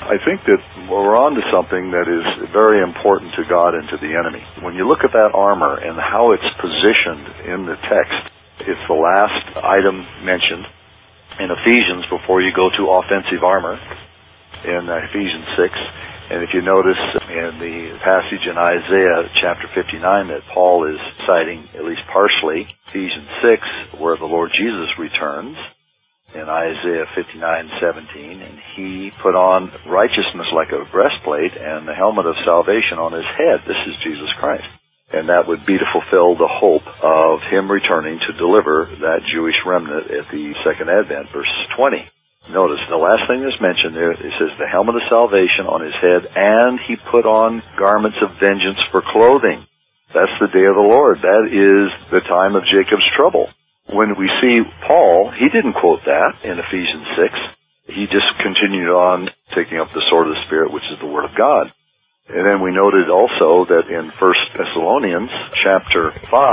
I think that we're on to something that is very important to God and to the enemy. When you look at that armor and how it's positioned in the text, it's the last item mentioned in Ephesians before you go to offensive armor in Ephesians 6. And if you notice in the passage in Isaiah chapter 59 that Paul is citing, at least partially, Ephesians 6, where the Lord Jesus returns, in Isaiah 59:17, and he put on righteousness like a breastplate and the helmet of salvation on his head. This is Jesus Christ. And that would be to fulfill the hope of him returning to deliver that Jewish remnant at the second advent, verse 20. Notice the last thing that's mentioned there, it says the helmet of salvation on his head, and he put on garments of vengeance for clothing. That's the day of the Lord. That is the time of Jacob's trouble. When we see Paul, he didn't quote that in Ephesians 6. He just continued on taking up the sword of the Spirit, which is the Word of God. And then we noted also that in 1 Thessalonians chapter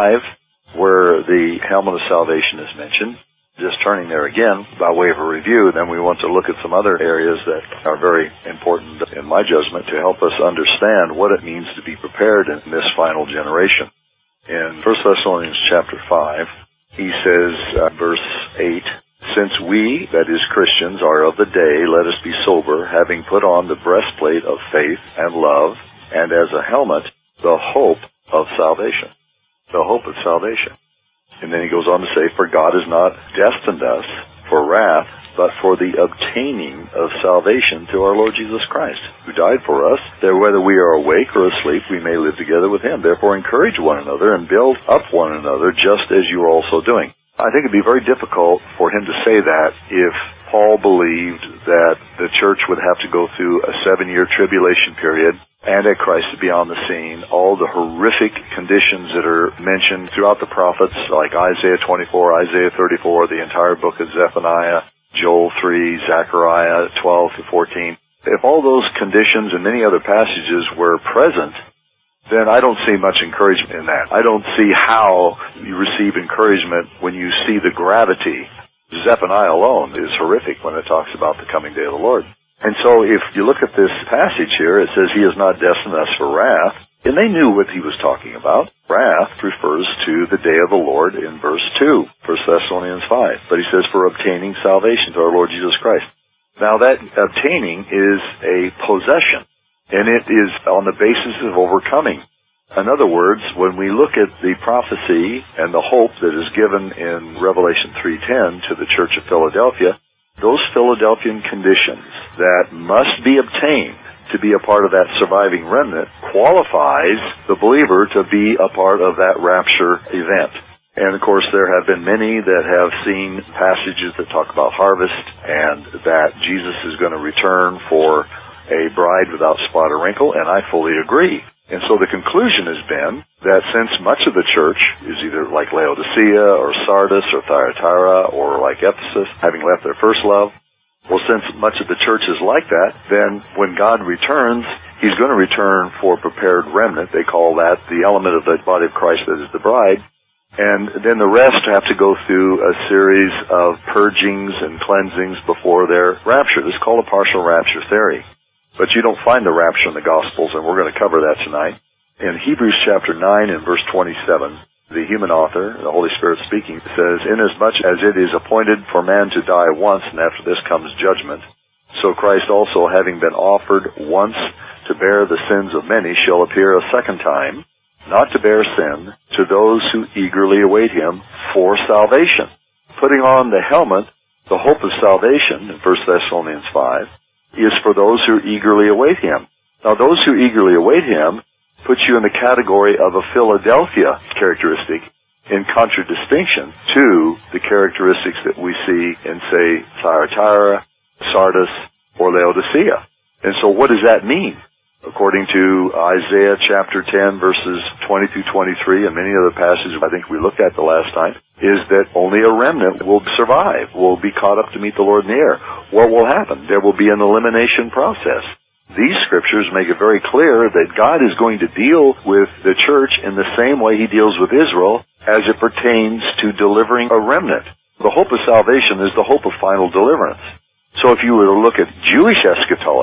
5, where the helmet of salvation is mentioned, just turning there again by way of a review, then we want to look at some other areas that are very important in my judgment to help us understand what it means to be prepared in this final generation. In 1 Thessalonians chapter 5, he says, verse 8, since we, that is Christians, are of the day, let us be sober, having put on the breastplate of faith and love, and as a helmet, the hope of salvation. The hope of salvation. And then he goes on to say, for God has not destined us for wrath, but for the obtaining of salvation through our Lord Jesus Christ, who died for us, that whether we are awake or asleep, we may live together with him. Therefore encourage one another and build up one another, just as you are also doing. I think it'd be very difficult for him to say that if Paul believed that the church would have to go through a 7-year tribulation period, Antichrist to be on the scene, all the horrific conditions that are mentioned throughout the prophets, like Isaiah 24, Isaiah 34, the entire book of Zephaniah, Joel 3, Zechariah 12 to 14. If all those conditions and many other passages were present, then I don't see much encouragement in that. I don't see how you receive encouragement when you see the gravity. Zephaniah alone is horrific when it talks about the coming day of the Lord. And so if you look at this passage here, it says he has not destined us for wrath. And they knew what he was talking about. Wrath refers to the day of the Lord in verse 2, 1 Thessalonians 5. But he says for obtaining salvation to our Lord Jesus Christ. Now that obtaining is a possession, and it is on the basis of overcoming. In other words, when we look at the prophecy and the hope that is given in Revelation 3:10 to the Church of Philadelphia, those Philadelphian conditions that must be obtained to be a part of that surviving remnant qualifies the believer to be a part of that rapture event. And of course there have been many that have seen passages that talk about harvest and that Jesus is going to return for a bride without spot or wrinkle, and I fully agree. And so the conclusion has been that since much of the church is either like Laodicea or Sardis or Thyatira or like Ephesus, having left their first love, well, since much of the church is like that, then when God returns, he's going to return for a prepared remnant. They call that the element of the body of Christ that is the bride. And then the rest have to go through a series of purgings and cleansings before their rapture. This is called a partial rapture theory. But you don't find the rapture in the Gospels, and we're going to cover that tonight. In Hebrews chapter 9 and verse 27, the human author, the Holy Spirit speaking, says, inasmuch as it is appointed for man to die once, and after this comes judgment, so Christ also, having been offered once to bear the sins of many, shall appear a second time, not to bear sin, to those who eagerly await him for salvation. Putting on the helmet, the hope of salvation, in 1 Thessalonians 5, is for those who eagerly await him. Now, those who eagerly await him puts you in the category of a Philadelphia characteristic in contradistinction to the characteristics that we see in, say, Thyatira, Sardis, or Laodicea. And so what does that mean? According to Isaiah chapter 10, verses 20 through 23, and many other passages I think we looked at the last time, is that only a remnant will survive, will be caught up to meet the Lord in the air. What will happen? There will be an elimination process. These scriptures make it very clear that God is going to deal with the church in the same way he deals with Israel as it pertains to delivering a remnant. The hope of salvation is the hope of final deliverance. So if you were to look at Jewish eschatology,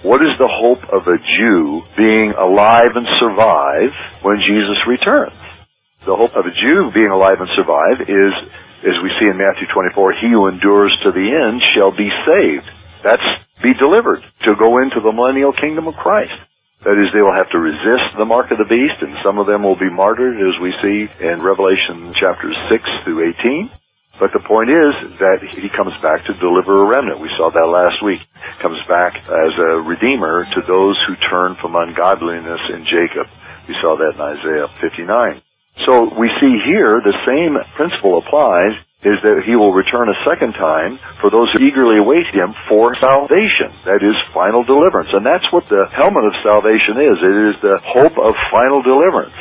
What is the hope of a Jew being alive and survive when Jesus returns? The hope of a Jew being alive and survive is, as we see in Matthew 24, he who endures to the end shall be saved. That's be delivered to go into the millennial kingdom of Christ. That is, they will have to resist the mark of the beast, and some of them will be martyred, as we see in Revelation chapters 6 through 18. But the point is that he comes back to deliver a remnant. We saw that last week. Comes back as a redeemer to those who turn from ungodliness in Jacob. We saw that in Isaiah 59. So we see here the same principle applies, is that he will return a second time for those who eagerly await him for salvation. That is final deliverance. And that's what the helmet of salvation is. It is the hope of final deliverance.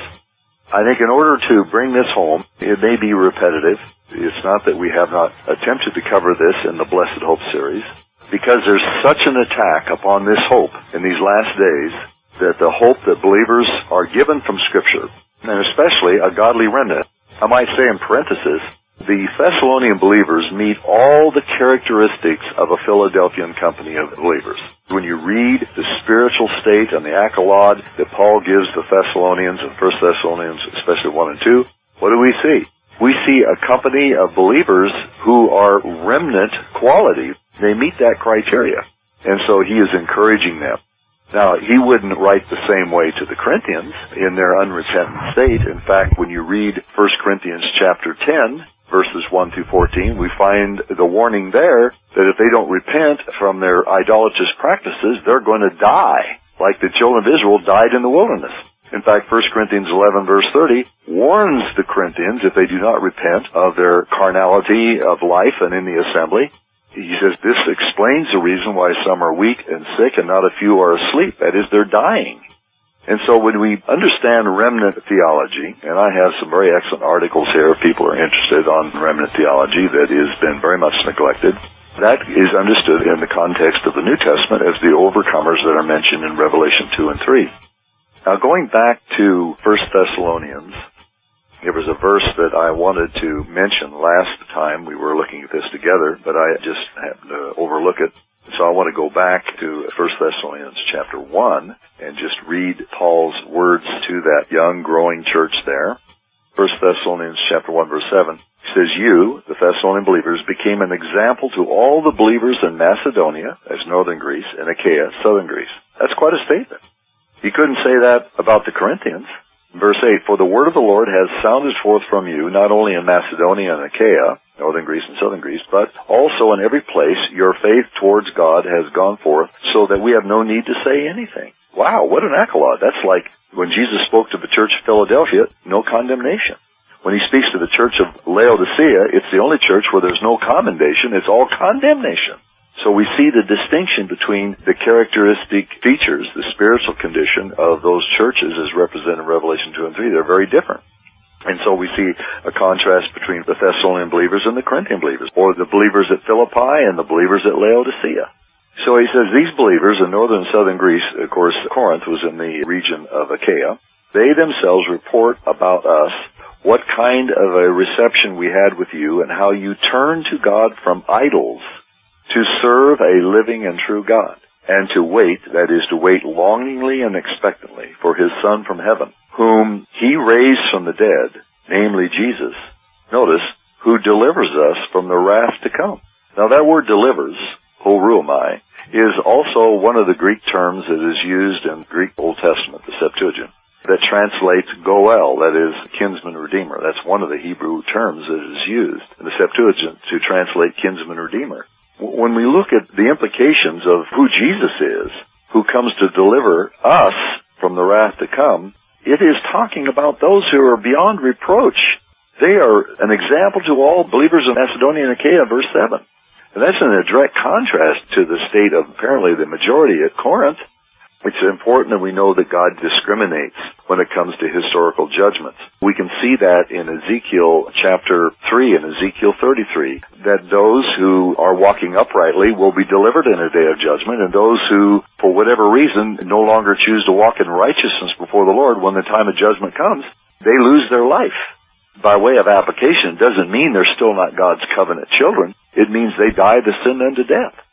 I think in order to bring this home, it may be repetitive. It's not that we have not attempted to cover this in the Blessed Hope series, because there's such an attack upon this hope in these last days that the hope that believers are given from Scripture, and especially a godly remnant. I might say in parenthesis, the Thessalonian believers meet all the characteristics of a Philadelphian company of believers. When you read the spiritual state and the accolade that Paul gives the Thessalonians in 1 Thessalonians, especially 1 and 2, what do we see? We see a company of believers who are remnant quality. They meet that criteria. And so he is encouraging them. Now, he wouldn't write the same way to the Corinthians in their unrepentant state. In fact, when you read 1 Corinthians chapter 10, verses 1 through 14, we find the warning there that if they don't repent from their idolatrous practices, they're going to die, like the children of Israel died in the wilderness. In fact, 1 Corinthians 11, verse 30, warns the Corinthians, if they do not repent of their carnality of life and in the assembly, he says, this explains the reason why some are weak and sick and not a few are asleep. That is, they're dying. And so when we understand remnant theology, and I have some very excellent articles here if people are interested on remnant theology that has been very much neglected, that is understood in the context of the New Testament as the overcomers that are mentioned in Revelation 2 and 3. Now going back to 1 Thessalonians, there was a verse that I wanted to mention last time we were looking at this together, but I just happened to overlook it. So I want to go back to 1 Thessalonians chapter 1 and just read Paul's words to that young, growing church there. 1 Thessalonians chapter 1, verse 7 says, you, the Thessalonian believers, became an example to all the believers in Macedonia, as northern Greece, and Achaia, southern Greece. That's quite a statement. He couldn't say that about the Corinthians. Verse 8, for the word of the Lord has sounded forth from you, not only in Macedonia and Achaia, northern Greece and southern Greece, but also in every place your faith towards God has gone forth, so that we have no need to say anything. Wow, what an accolade. That's like when Jesus spoke to the church of Philadelphia, no condemnation. When he speaks to the church of Laodicea, it's the only church where there's no commendation, it's all condemnation. So we see the distinction between the characteristic features, the spiritual condition of those churches as represented in Revelation 2 and 3. They're very different. And so we see a contrast between the Thessalonian believers and the Corinthian believers, or the believers at Philippi and the believers at Laodicea. So he says these believers in northern and southern Greece, of course, Corinth was in the region of Achaia, they themselves report about us what kind of a reception we had with you and how you turned to God from idols to serve a living and true God, and to wait, that is, to wait longingly and expectantly for his Son from heaven, whom he raised from the dead, namely Jesus, notice, who delivers us from the wrath to come. Now that word delivers, horumai, is also one of the Greek terms that is used in Greek Old Testament, the Septuagint, that translates goel, that is, kinsman redeemer. That's one of the Hebrew terms that is used in the Septuagint to translate kinsman redeemer. When we look at the implications of who Jesus is, who comes to deliver us from the wrath to come, it is talking about those who are beyond reproach. They are an example to all believers in Macedonia and Achaia, verse 7. And that's in a direct contrast to the state of apparently the majority at Corinth. It's important that we know that God discriminates when it comes to historical judgments. We can see that in Ezekiel chapter 3 and Ezekiel 33, that those who are walking uprightly will be delivered in a day of judgment, and those who, for whatever reason, no longer choose to walk in righteousness before the Lord when the time of judgment comes, they lose their life. By way of application, it doesn't mean they're still not God's covenant children. It means they die the sin unto death.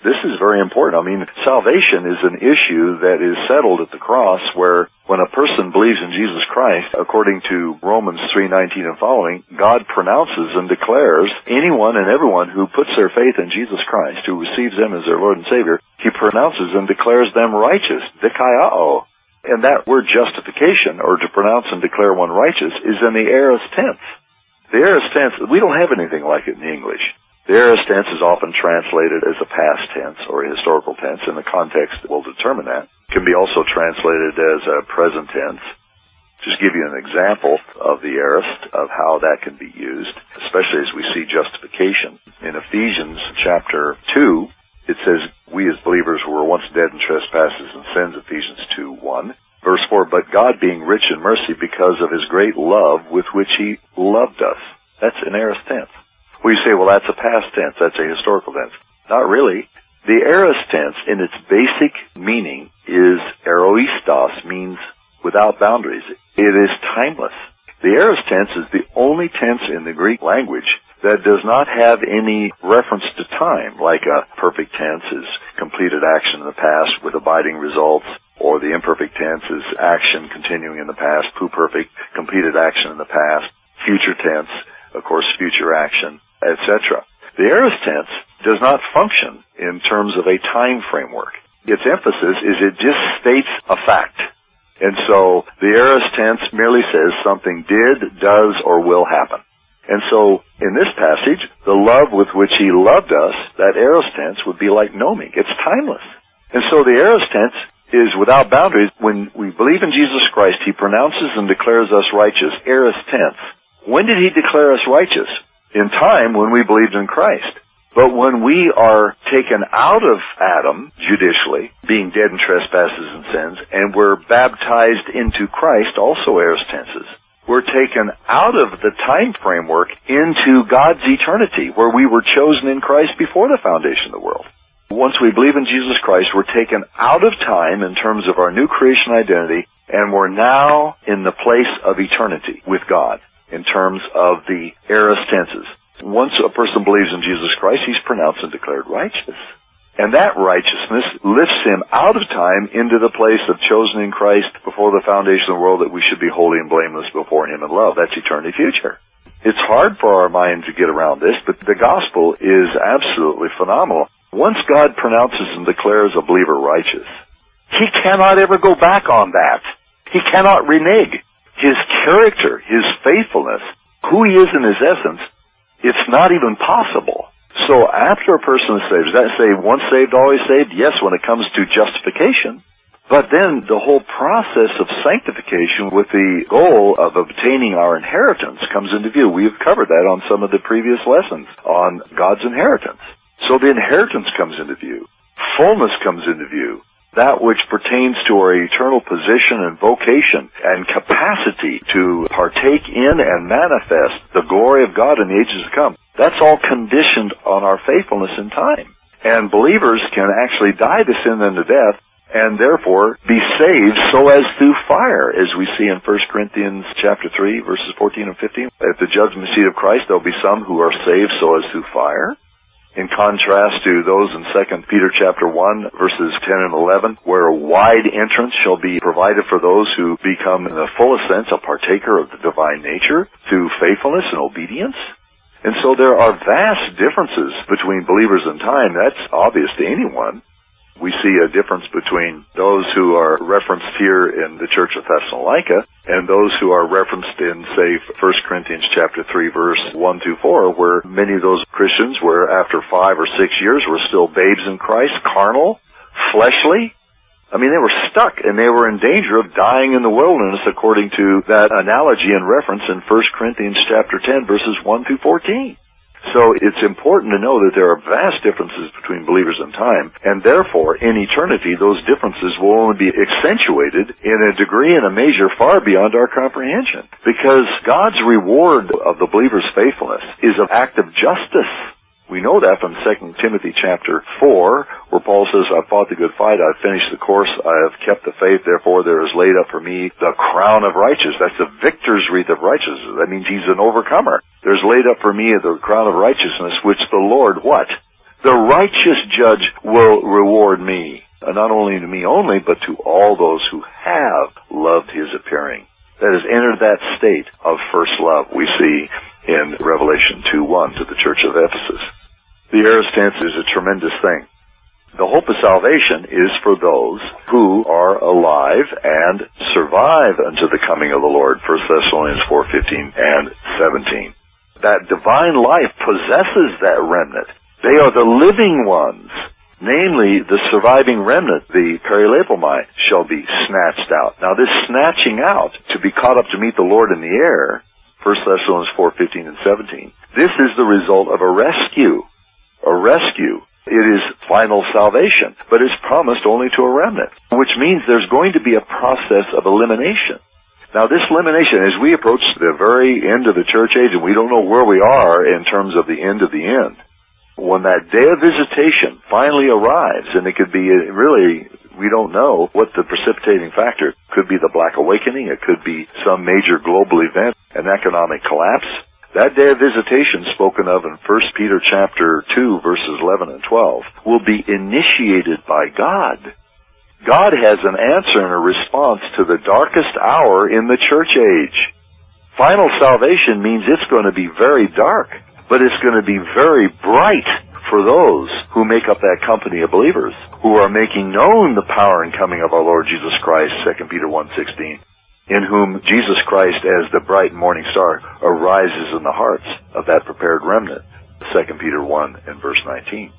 This is very important. I mean, salvation is an issue that is settled at the cross, where when a person believes in Jesus Christ, according to Romans 3:19 and following, God pronounces and declares anyone and everyone who puts their faith in Jesus Christ, who receives Him as their Lord and Savior, He pronounces and declares them righteous, dikaiao. And that word justification, or to pronounce and declare one righteous, is in the aorist tense. The aorist tense, we don't have anything like it in English. The aorist tense is often translated as a past tense or a historical tense, and the context will determine that. It can be also translated as a present tense. Just give you an example of the aorist, of how that can be used, especially as we see justification. In Ephesians chapter 2, it says, we as believers were once dead in trespasses and sins, Ephesians 2:1. Verse 4, but God being rich in mercy because of His great love with which He loved us. That's an aorist tense. Well, you say, well, that's a past tense, that's a historical tense. Not really. The aorist tense, in its basic meaning, is aoristos, means without boundaries. It is timeless. The aorist tense is the only tense in the Greek language that does not have any reference to time, like a perfect tense is completed action in the past with abiding results, or the imperfect tense is action continuing in the past, pluperfect, completed action in the past, future tense, of course, future action, etc. The aorist tense does not function in terms of a time framework. Its emphasis is it just states a fact. And so the aorist tense merely says something did, does, or will happen. And so in this passage, the love with which He loved us, that aorist tense would be like noming. It's timeless. And so the aorist tense is without boundaries. When we believe in Jesus Christ, He pronounces and declares us righteous, aorist tense. When did He declare us righteous? In time, when we believed in Christ. But when we are taken out of Adam, judicially, being dead in trespasses and sins, and we're baptized into Christ, also aorist tenses, we're taken out of the time framework into God's eternity, where we were chosen in Christ before the foundation of the world. Once we believe in Jesus Christ, we're taken out of time in terms of our new creation identity, and we're now in the place of eternity with God, in terms of the aorist tenses. Once a person believes in Jesus Christ, he's pronounced and declared righteous. And that righteousness lifts him out of time into the place of chosen in Christ before the foundation of the world, that we should be holy and blameless before Him in love. That's eternity future. It's hard for our mind to get around this, but the gospel is absolutely phenomenal. Once God pronounces and declares a believer righteous, He cannot ever go back on that. He cannot renege. His character, His faithfulness, who He is in His essence, it's not even possible. So after a person is saved, does that say once saved, always saved? Yes, when it comes to justification. But then the whole process of sanctification with the goal of obtaining our inheritance comes into view. We've covered that on some of the previous lessons on God's inheritance. So the inheritance comes into view. Fullness comes into view. That which pertains to our eternal position and vocation and capacity to partake in and manifest the glory of God in the ages to come. That's all conditioned on our faithfulness in time. And believers can actually die to sin and to death, and therefore be saved so as through fire, as we see in 1 Corinthians chapter 3, verses 14 and 15. At the judgment seat of Christ, there will be some who are saved so as through fire, in contrast to those in 2 Peter chapter 1, verses 10 and 11, where a wide entrance shall be provided for those who become, in the fullest sense, a partaker of the divine nature through faithfulness and obedience. And so there are vast differences between believers in time. That's obvious to anyone. We see a difference between those who are referenced here in the Church of Thessalonica and those who are referenced in, say, 1 Corinthians chapter 3, verse 1 through 4, where many of those Christians were, after 5 or 6 years, were still babes in Christ, carnal, fleshly. I mean, they were stuck, and they were in danger of dying in the wilderness, according to that analogy and reference in 1 Corinthians chapter 10, verses 1 through 14. So it's important to know that there are vast differences between believers in time, and therefore, in eternity, those differences will only be accentuated in a degree and a measure far beyond our comprehension. Because God's reward of the believer's faithfulness is an act of justice. We know that from 2 Timothy chapter 4, where Paul says, I've fought the good fight, I've finished the course, I have kept the faith, therefore there is laid up for me the crown of righteousness. That's the victor's wreath of righteousness. That means he's an overcomer. There's laid up for me the crown of righteousness, which the Lord, what? The righteous judge will reward me, not only to me only, but to all those who have loved his appearing. That has entered that state of first love we see in Revelation 2:1 to the church of Ephesus. The aorist tense is a tremendous thing. The hope of salvation is for those who are alive and survive unto the coming of the Lord, 1 Thessalonians 4:15 and 17. That divine life possesses that remnant. They are the living ones. Namely, the surviving remnant, the perilepomai, shall be snatched out. Now this snatching out, to be caught up to meet the Lord in the air, 1 Thessalonians 4:15 and 17, this is the result of a rescue. A rescue. It is final salvation, but it's promised only to a remnant, which means there's going to be a process of elimination. Now this elimination, as we approach the very end of the church age, and we don't know where we are in terms of the end of the end, when that day of visitation finally arrives, and it could be really, we don't know what the precipitating factor. It could be the Black Awakening, it could be some major global event, an economic collapse. That day of visitation spoken of in 1 Peter chapter 2, verses 11 and 12, will be initiated by God. God has an answer and a response to the darkest hour in the church age. Final salvation means it's going to be very dark, but it's going to be very bright for those who make up that company of believers, who are making known the power and coming of our Lord Jesus Christ, 2 Peter 1:16, in whom Jesus Christ, as the bright morning star, arises in the hearts of that prepared remnant, 2 Peter 1 and verse 19.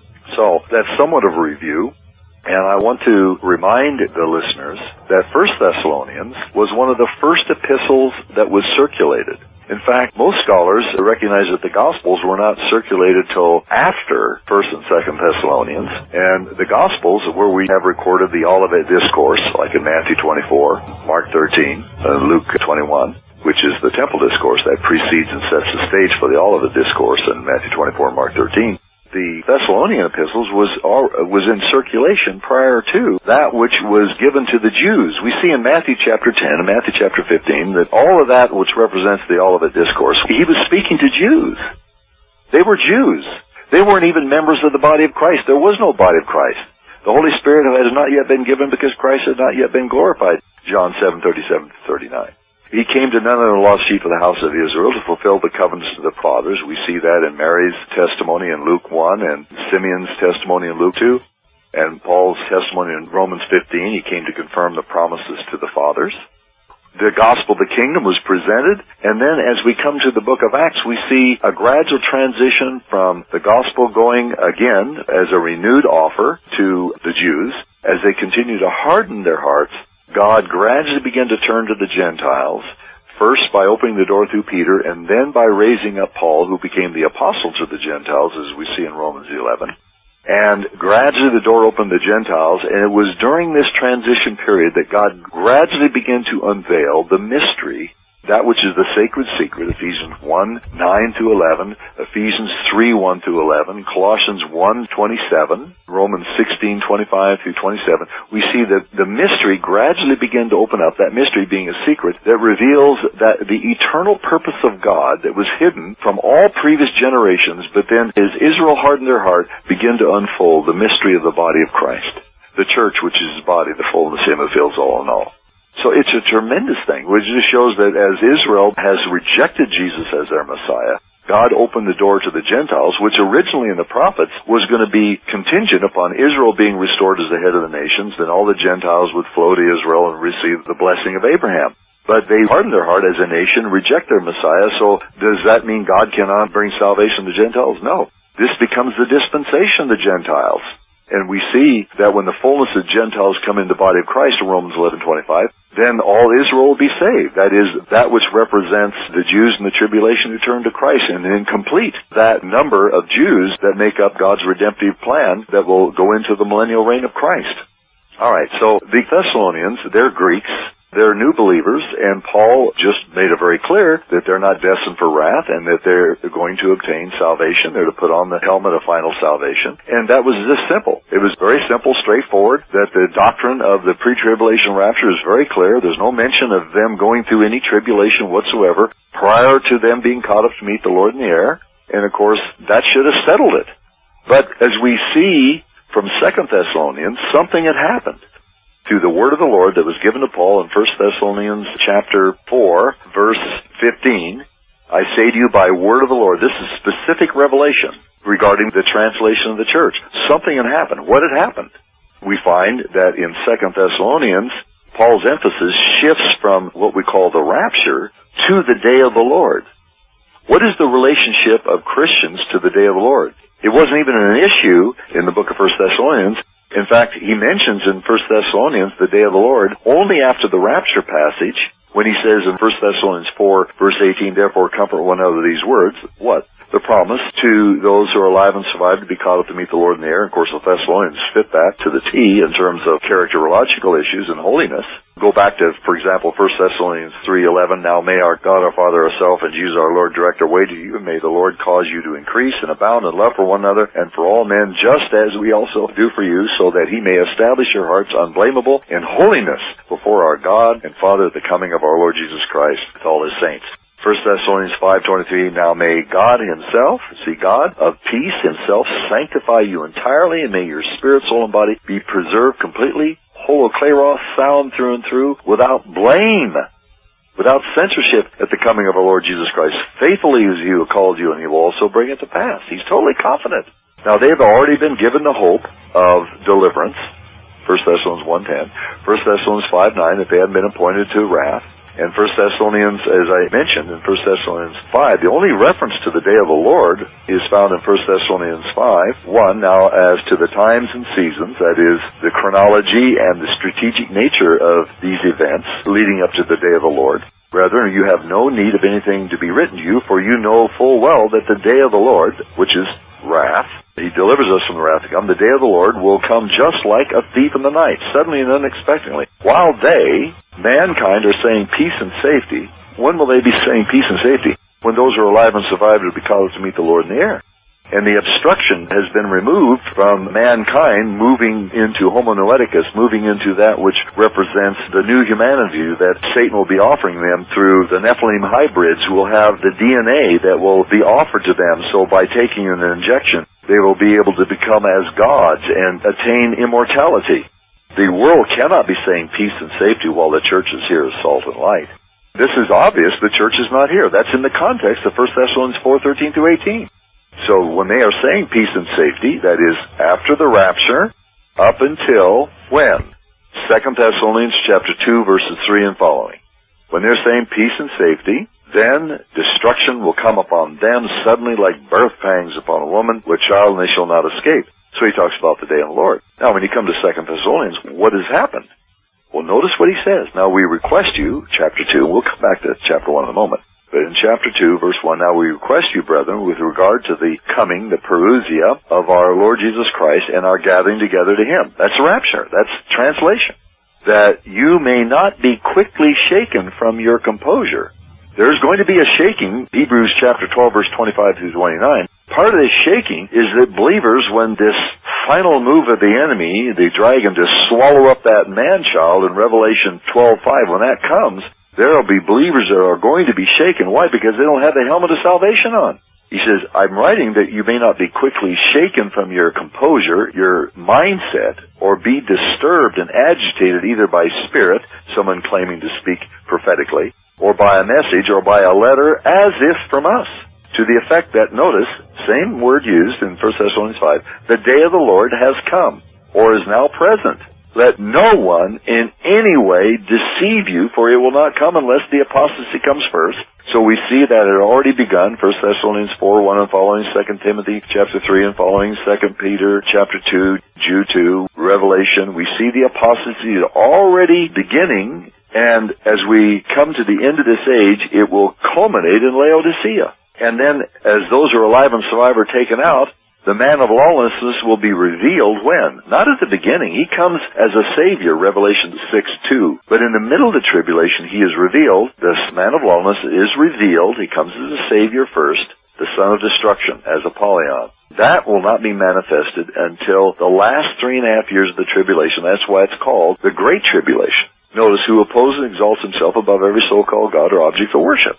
So that's somewhat of a review. And I want to remind the listeners that 1 Thessalonians was one of the first epistles that was circulated. In fact, most scholars recognize that the Gospels were not circulated till after 1 and 2 Thessalonians. And the Gospels, where we have recorded the Olivet Discourse, like in Matthew 24, Mark 13, and Luke 21, which is the Temple Discourse that precedes and sets the stage for the Olivet Discourse in Matthew 24 and Mark 13. The Thessalonian epistles was in circulation prior to that which was given to the Jews. We see in Matthew chapter 10 and Matthew chapter 15 that all of that which represents the Olivet Discourse, he was speaking to Jews. They were Jews. They weren't even members of the body of Christ. There was no body of Christ. The Holy Spirit has not yet been given because Christ has not yet been glorified. John 7:37-39. He came to none of the lost sheep of the house of Israel to fulfill the covenants of the fathers. We see that in Mary's testimony in Luke 1 and Simeon's testimony in Luke 2 and Paul's testimony in Romans 15. He came to confirm the promises to the fathers. The gospel of the kingdom was presented, and then as we come to the book of Acts, we see a gradual transition from the gospel going again as a renewed offer to the Jews. As they continue to harden their hearts, God gradually began to turn to the Gentiles, first by opening the door through Peter, and then by raising up Paul, who became the apostle to the Gentiles, as we see in Romans 11. And gradually the door opened to the Gentiles, and it was during this transition period that God gradually began to unveil the mystery, that which is the sacred secret, Ephesians 1:9-11, Ephesians 3:1-11, Colossians 1:27, Romans 16:25-27. We see that the mystery gradually began to open up, that mystery being a secret that reveals that the eternal purpose of God that was hidden from all previous generations, but then as Israel hardened their heart, began to unfold the mystery of the body of Christ, the church, which is his body, the fullness of him who fills all in all. So it's a tremendous thing, which just shows that as Israel has rejected Jesus as their Messiah, God opened the door to the Gentiles, which originally in the prophets was going to be contingent upon Israel being restored as the head of the nations. Then all the Gentiles would flow to Israel and receive the blessing of Abraham. But they hardened their heart as a nation, reject their Messiah, so does that mean God cannot bring salvation to the Gentiles? No. This becomes the dispensation of the Gentiles. And we see that when the fullness of Gentiles come into the body of Christ in Romans 11:25, then all Israel will be saved. That is, that which represents the Jews in the tribulation who turn to Christ, and then complete that number of Jews that make up God's redemptive plan that will go into the millennial reign of Christ. All right, so the Thessalonians, they're Greeks. They're new believers, and Paul just made it very clear that they're not destined for wrath and that they're going to obtain salvation. They're to put on the helmet of final salvation. And that was just simple. It was very simple, straightforward, that the doctrine of the pre-tribulation rapture is very clear. There's no mention of them going through any tribulation whatsoever prior to them being caught up to meet the Lord in the air. And, of course, that should have settled it. But as we see from 2 Thessalonians, something had happened. Through the word of the Lord that was given to Paul in 1 Thessalonians chapter 4, verse 15, I say to you by word of the Lord, this is specific revelation regarding the translation of the church. Something had happened. What had happened? We find that in 2 Thessalonians, Paul's emphasis shifts from what we call the rapture to the day of the Lord. What is the relationship of Christians to the day of the Lord? It wasn't even an issue in the book of 1 Thessalonians. In fact, he mentions in 1 Thessalonians the day of the Lord only after the rapture passage, when he says in 1 Thessalonians 4, verse 18, therefore comfort one another these words. What? The promise to those who are alive and survive to be caught up to meet the Lord in the air. And of course, the Thessalonians fit that to the T in terms of characterological issues and holiness. Go back to, for example, 1 Thessalonians 3:11. Now may our God, our Father, ourself, and Jesus our Lord direct our way to you. And may the Lord cause you to increase and abound in love for one another and for all men, just as we also do for you, so that he may establish your hearts unblameable in holiness before our God and Father at the coming of our Lord Jesus Christ with all his saints. 1 Thessalonians 5:23, now may God himself, God of peace himself, sanctify you entirely, and may your spirit, soul, and body be preserved completely, holokleros, sound through and through, without blame, without censorship at the coming of our Lord Jesus Christ. Faithfully is he who called you, and he will also bring it to pass. He's totally confident. Now they've already been given the hope of deliverance, 1 Thessalonians 1:10, 1 Thessalonians 5:9, that they had been appointed to wrath. And 1 Thessalonians, as I mentioned, in 1 Thessalonians 5, the only reference to the day of the Lord is found in 1 Thessalonians 5:1. Now, as to the times and seasons, that is, the chronology and the strategic nature of these events leading up to the day of the Lord, brethren, you have no need of anything to be written to you, for you know full well that the day of the Lord, which is wrath, he delivers us from the wrath to come, the day of the Lord will come just like a thief in the night, suddenly and unexpectedly. While they, mankind, are saying peace and safety, when will they be saying peace and safety? When those who are alive and survive will be called to meet the Lord in the air. And the obstruction has been removed from mankind moving into homo noeticus, moving into that which represents the new humanity that Satan will be offering them through the Nephilim hybrids who will have the DNA that will be offered to them. So by taking an injection, they will be able to become as gods and attain immortality. The world cannot be saying peace and safety while the church is here as salt and light. This is obvious. The church is not here. That's in the context of 1 Thessalonians 4:13 through 18. So when they are saying peace and safety, that is after the rapture, up until when? 2 Thessalonians chapter 2, verses 3 and following. When they're saying peace and safety, then destruction will come upon them suddenly like birth pangs upon a woman with child, and they shall not escape. So he talks about the day of the Lord. Now when you come to 2 Thessalonians, what has happened? Well, notice what he says. Now we request you, chapter 2, and we'll come back to chapter 1 in a moment. But in chapter 2, verse 1, now we request you, brethren, with regard to the coming, the parousia of our Lord Jesus Christ and our gathering together to him. That's rapture. That's translation. That you may not be quickly shaken from your composure. There's going to be a shaking, Hebrews chapter 12, verse 25 through 29. Part of this shaking is that believers, when this final move of the enemy, the dragon, to swallow up that man-child in Revelation 12:5, when that comes, there will be believers that are going to be shaken. Why? Because they don't have the helmet of salvation on. He says, I'm writing that you may not be quickly shaken from your composure, your mindset, or be disturbed and agitated either by spirit, someone claiming to speak prophetically, or by a message, or by a letter, as if from us. To the effect that, notice, same word used in 1 Thessalonians 5, the day of the Lord has come, or is now present. Let no one in any way deceive you, for it will not come unless the apostasy comes first. So we see that it had already begun, 1 Thessalonians 4:1 and following, 2 Timothy chapter 3 and following, 2 Peter chapter 2, Jude 2, Revelation. We see the apostasy already beginning, and as we come to the end of this age, it will culminate in Laodicea. And then, as those who are alive and survive are taken out, the man of lawlessness will be revealed when? Not at the beginning. He comes as a Savior, Revelation 6:2. But in the middle of the tribulation, he is revealed. This man of lawlessness is revealed. He comes as a Savior first, the son of destruction, as Apollyon. That will not be manifested until the last 3.5 years of the tribulation. That's why it's called the Great Tribulation. Notice, who opposes and exalts himself above every so-called God or object of worship.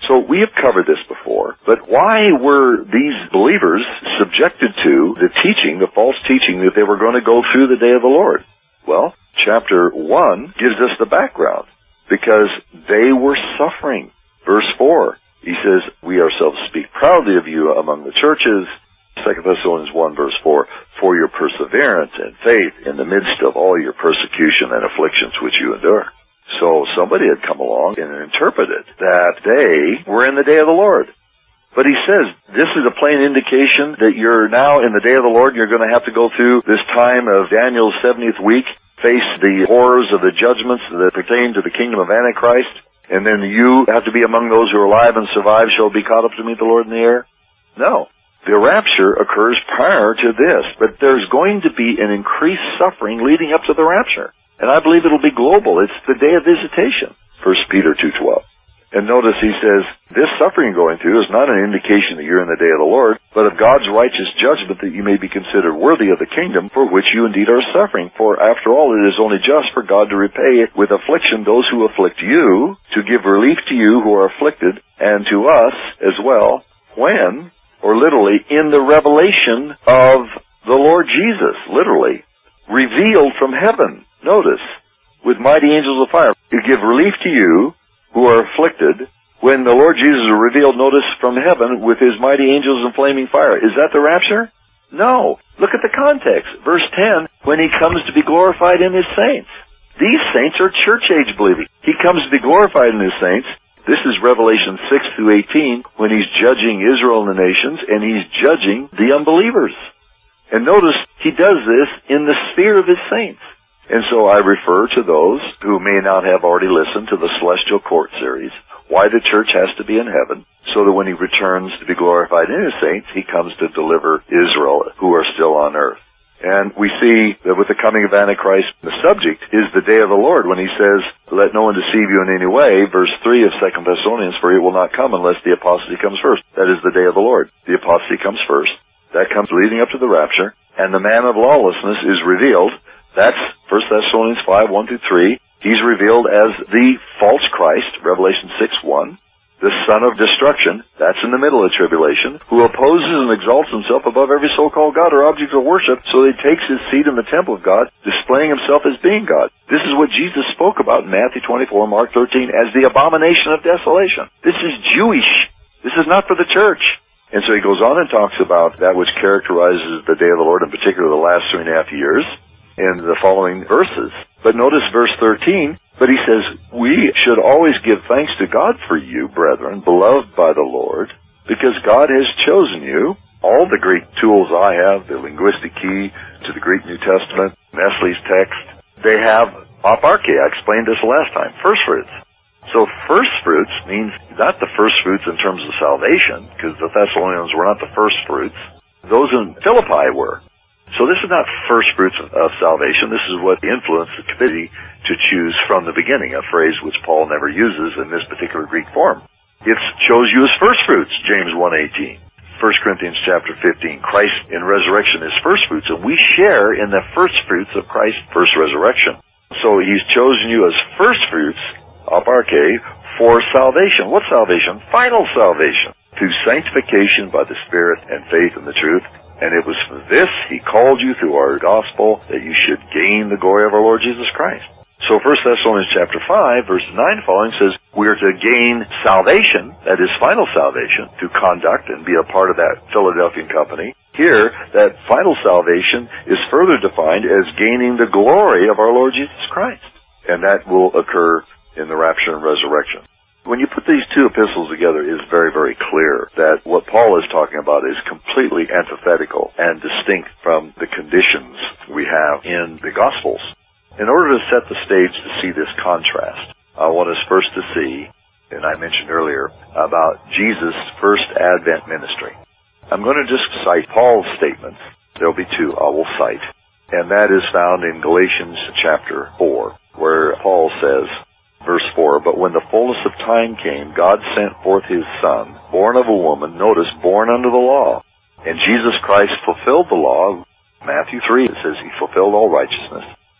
So we have covered this before, but why were these believers subjected to the teaching, the false teaching, that they were going to go through the day of the Lord? Well, chapter 1 gives us the background, because they were suffering. Verse 4, he says, we ourselves speak proudly of you among the churches. 2 Thessalonians 1 verse 4, for your perseverance and faith in the midst of all your persecution and afflictions which you endure. So somebody had come along and interpreted that they were in the day of the Lord. But he says, this is a plain indication that you're now in the day of the Lord, and you're going to have to go through this time of Daniel's 70th week, face the horrors of the judgments that pertain to the kingdom of Antichrist, and then you have to be among those who are alive and survive shall be caught up to meet the Lord in the air? No. The rapture occurs prior to this, but there's going to be an increased suffering leading up to the rapture. And I believe it'll be global. It's the day of visitation, 1 Peter 2:12. And notice he says, this suffering you're going through is not an indication that you're in the day of the Lord, but of God's righteous judgment that you may be considered worthy of the kingdom for which you indeed are suffering. For after all, it is only just for God to repay with affliction those who afflict you, to give relief to you who are afflicted, and to us as well, when, or literally, in the revelation of the Lord Jesus, literally, revealed from heaven. Notice, with mighty angels of fire, to give relief to you who are afflicted, when the Lord Jesus is revealed, notice, from heaven with his mighty angels in flaming fire. Is that the rapture? No. Look at the context. Verse 10, when he comes to be glorified in his saints. These saints are church age believing. He comes to be glorified in his saints. This is Revelation 6 through 18, when he's judging Israel and the nations, and he's judging the unbelievers. And notice, he does this in the sphere of his saints. And so I refer to those who may not have already listened to the Celestial Court series, why the church has to be in heaven, so that when he returns to be glorified in his saints, he comes to deliver Israel who are still on earth. And we see that with the coming of Antichrist, the subject is the day of the Lord, when he says, let no one deceive you in any way, verse 3 of 2 Thessalonians, for it will not come unless the apostasy comes first. That is the day of the Lord. The apostasy comes first. That comes leading up to the rapture, and the man of lawlessness is revealed. That's 1 Thessalonians 5, 1 through 3. He's revealed as the false Christ, Revelation 6, 1. The son of destruction, that's in the middle of tribulation, who opposes and exalts himself above every so-called God or object of worship, so that he takes his seat in the temple of God, displaying himself as being God. This is what Jesus spoke about in Matthew 24, Mark 13, as the abomination of desolation. This is Jewish. This is not for the church. And so he goes on and talks about that which characterizes the day of the Lord, in particular the last 3.5 years, in the following verses. But notice verse 13, but he says, we should always give thanks to God for you, brethren, beloved by the Lord, because God has chosen you. All the Greek tools I have, the linguistic key to the Greek New Testament, Nestle's text, they have aparche. I explained this last time, first fruits. So first fruits means not the first fruits in terms of salvation, because the Thessalonians were not the first fruits. Those in Philippi were. So this is not first fruits of salvation. This is what influenced the committee to choose from the beginning, a phrase which Paul never uses in this particular Greek form. It chose you as first fruits, James 1:18. 1 Corinthians chapter 15, Christ in resurrection is first fruits, and we share in the first fruits of Christ's first resurrection. So he's chosen you as first fruits, aparche, for salvation. What salvation? Final salvation. Through sanctification by the Spirit and faith in the truth. And it was for this he called you through our gospel, that you should gain the glory of our Lord Jesus Christ. So 1 Thessalonians chapter 5, verse 9 following says, we are to gain salvation, that is final salvation, to conduct and be a part of that Philadelphian company. Here, that final salvation is further defined as gaining the glory of our Lord Jesus Christ. And that will occur in the rapture and resurrection. When you put these two epistles together, it is very, very clear that what Paul is talking about is completely antithetical and distinct from the conditions we have in the Gospels. In order to set the stage to see this contrast, I want us first to see, and I mentioned earlier, about Jesus' first Advent ministry. I'm going to just cite Paul's statements. There will be two I will cite. And that is found in Galatians chapter 4, where Paul says, verse 4, but when the fullness of time came, God sent forth his Son, born of a woman, notice, born under the law. And Jesus Christ fulfilled the law. Matthew 3, it says he fulfilled all righteousness.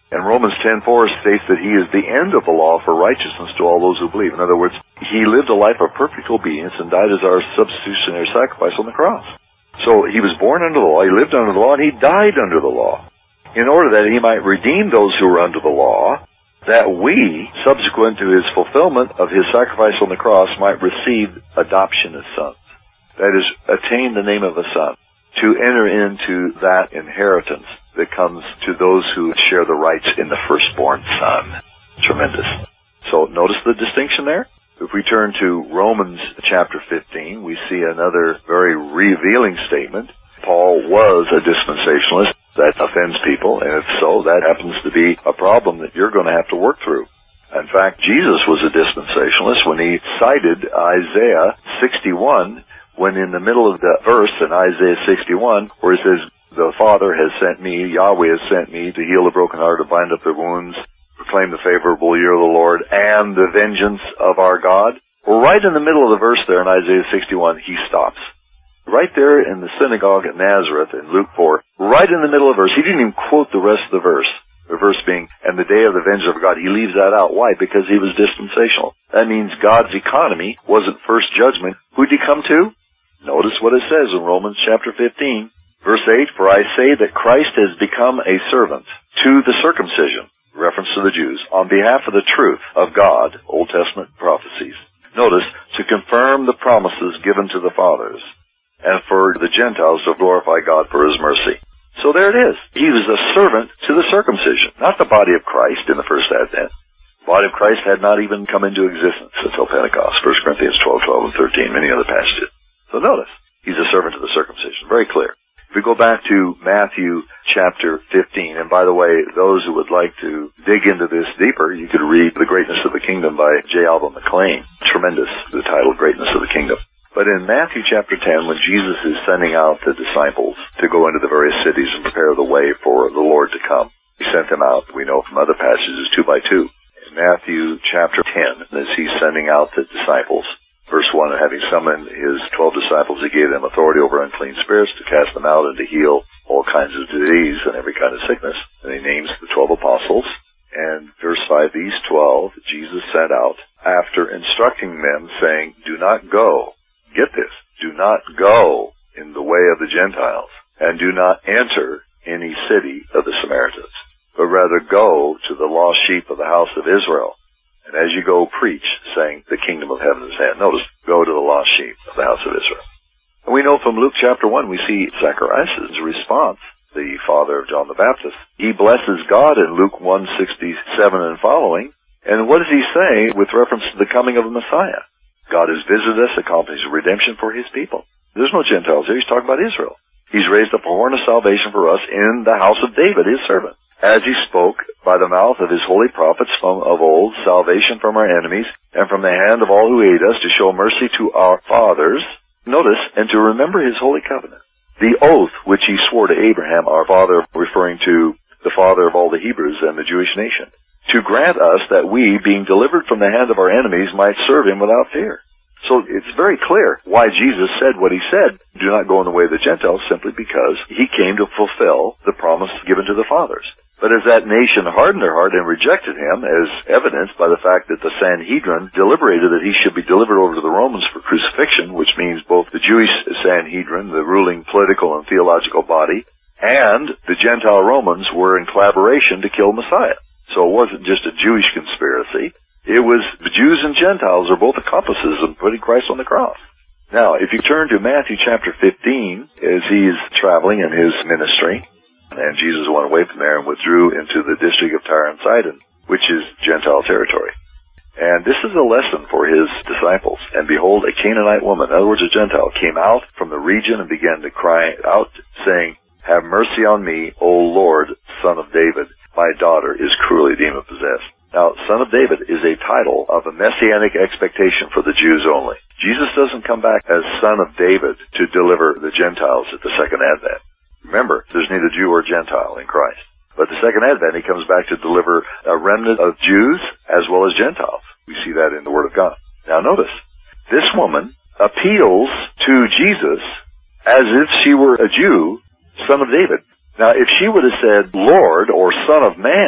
And Romans 10:4 states that he is the end of the law for righteousness to all those who believe. In other words, he lived a life of perfect obedience and died as our substitutionary sacrifice on the cross. So he was born under the law, he lived under the law, and he died under the law, in order that he might redeem those who were under the law, that we, subsequent to his fulfillment of his sacrifice on the cross, might receive adoption as sons. That is, attain the name of a son, to enter into that inheritance that comes to those who share the rights in the firstborn son. Tremendous. So notice the distinction there? If we turn to Romans chapter 15, we see another very revealing statement. Paul was a dispensationalist. That offends people, and if so, that happens to be a problem that you're going to have to work through. In fact, Jesus was a dispensationalist when he cited Isaiah 61, when in the middle of the verse in Isaiah 61, where it says, the Father has sent me, Yahweh has sent me to heal the brokenhearted, to bind up their wounds, proclaim the favorable year of the Lord, and the vengeance of our God. Well, right in the middle of the verse there in Isaiah 61, he stops. Right there in the synagogue at Nazareth in Luke 4, right in the middle of the verse, he didn't even quote the rest of the verse being, and the day of the vengeance of God. He leaves that out. Why? Because he was dispensational. That means God's economy wasn't first judgment. Who'd he come to? Notice what it says in Romans chapter 15, verse 8, for I say that Christ has become a servant to the circumcision, reference to the Jews, on behalf of the truth of God, Old Testament prophecies. Notice, to confirm the promises given to the fathers, and for the Gentiles to glorify God for his mercy. So there it is. He was a servant to the circumcision, not the body of Christ in the first advent. The body of Christ had not even come into existence until Pentecost, 1 Corinthians 12:12 and 13, many other passages. So notice, he's a servant to the circumcision. Very clear. If we go back to Matthew chapter 15, and by the way, those who would like to dig into this deeper, you could read The Greatness of the Kingdom by J. Alvin McClain. Tremendous, the title, Greatness of the Kingdom. But in Matthew chapter 10, when Jesus is sending out the disciples to go into the various cities and prepare the way for the Lord to come, he sent them out, we know from other passages, 2 by 2. In Matthew chapter 10, as he's sending out the disciples, verse 1, and having summoned his 12 disciples, he gave them authority over unclean spirits to cast them out and to heal all kinds of disease and every kind of sickness. And he names the 12 apostles. And verse 5, these 12 Jesus sent out after instructing them, saying, do not go. Get this, do not go in the way of the Gentiles, and do not enter any city of the Samaritans, but rather go to the lost sheep of the house of Israel. And as you go, preach, saying, the kingdom of heaven is at hand. Notice, go to the lost sheep of the house of Israel. And we know from Luke chapter 1, we see Zacharias' response, the father of John the Baptist. He blesses God in Luke 1:67 and following. And what does he say with reference to the coming of the Messiah? God has visited us, accomplished redemption for his people. There's no Gentiles here. He's talking about Israel. He's raised up a horn of salvation for us in the house of David, his servant. As he spoke by the mouth of his holy prophets from of old, salvation from our enemies, and from the hand of all who hate us, to show mercy to our fathers. Notice, and to remember his holy covenant. The oath which he swore to Abraham, our father, referring to the father of all the Hebrews and the Jewish nation, to grant us that we, being delivered from the hand of our enemies, might serve him without fear. So it's very clear why Jesus said what he said, do not go in the way of the Gentiles, simply because he came to fulfill the promise given to the fathers. But as that nation hardened their heart and rejected him, as evidenced by the fact that the Sanhedrin deliberated that he should be delivered over to the Romans for crucifixion, which means both the Jewish Sanhedrin, the ruling political and theological body, and the Gentile Romans were in collaboration to kill Messiah. So it wasn't just a Jewish conspiracy. It was the Jews and Gentiles are both accomplices in putting Christ on the cross. Now, if you turn to Matthew chapter 15, as he's traveling in his ministry, and Jesus went away from there and withdrew into the district of Tyre and Sidon, which is Gentile territory. And this is a lesson for his disciples. And behold, a Canaanite woman, in other words, a Gentile, came out from the region and began to cry out, saying, have mercy on me, O Lord, Son of David. My daughter is cruelly demon-possessed. Now, Son of David is a title of a messianic expectation for the Jews only. Jesus doesn't come back as Son of David to deliver the Gentiles at the second advent. Remember, there's neither Jew or Gentile in Christ. But the second advent, he comes back to deliver a remnant of Jews as well as Gentiles. We see that in the Word of God. Now notice, this woman appeals to Jesus as if she were a Jew, Son of David. Now, if she would have said Lord or Son of Man,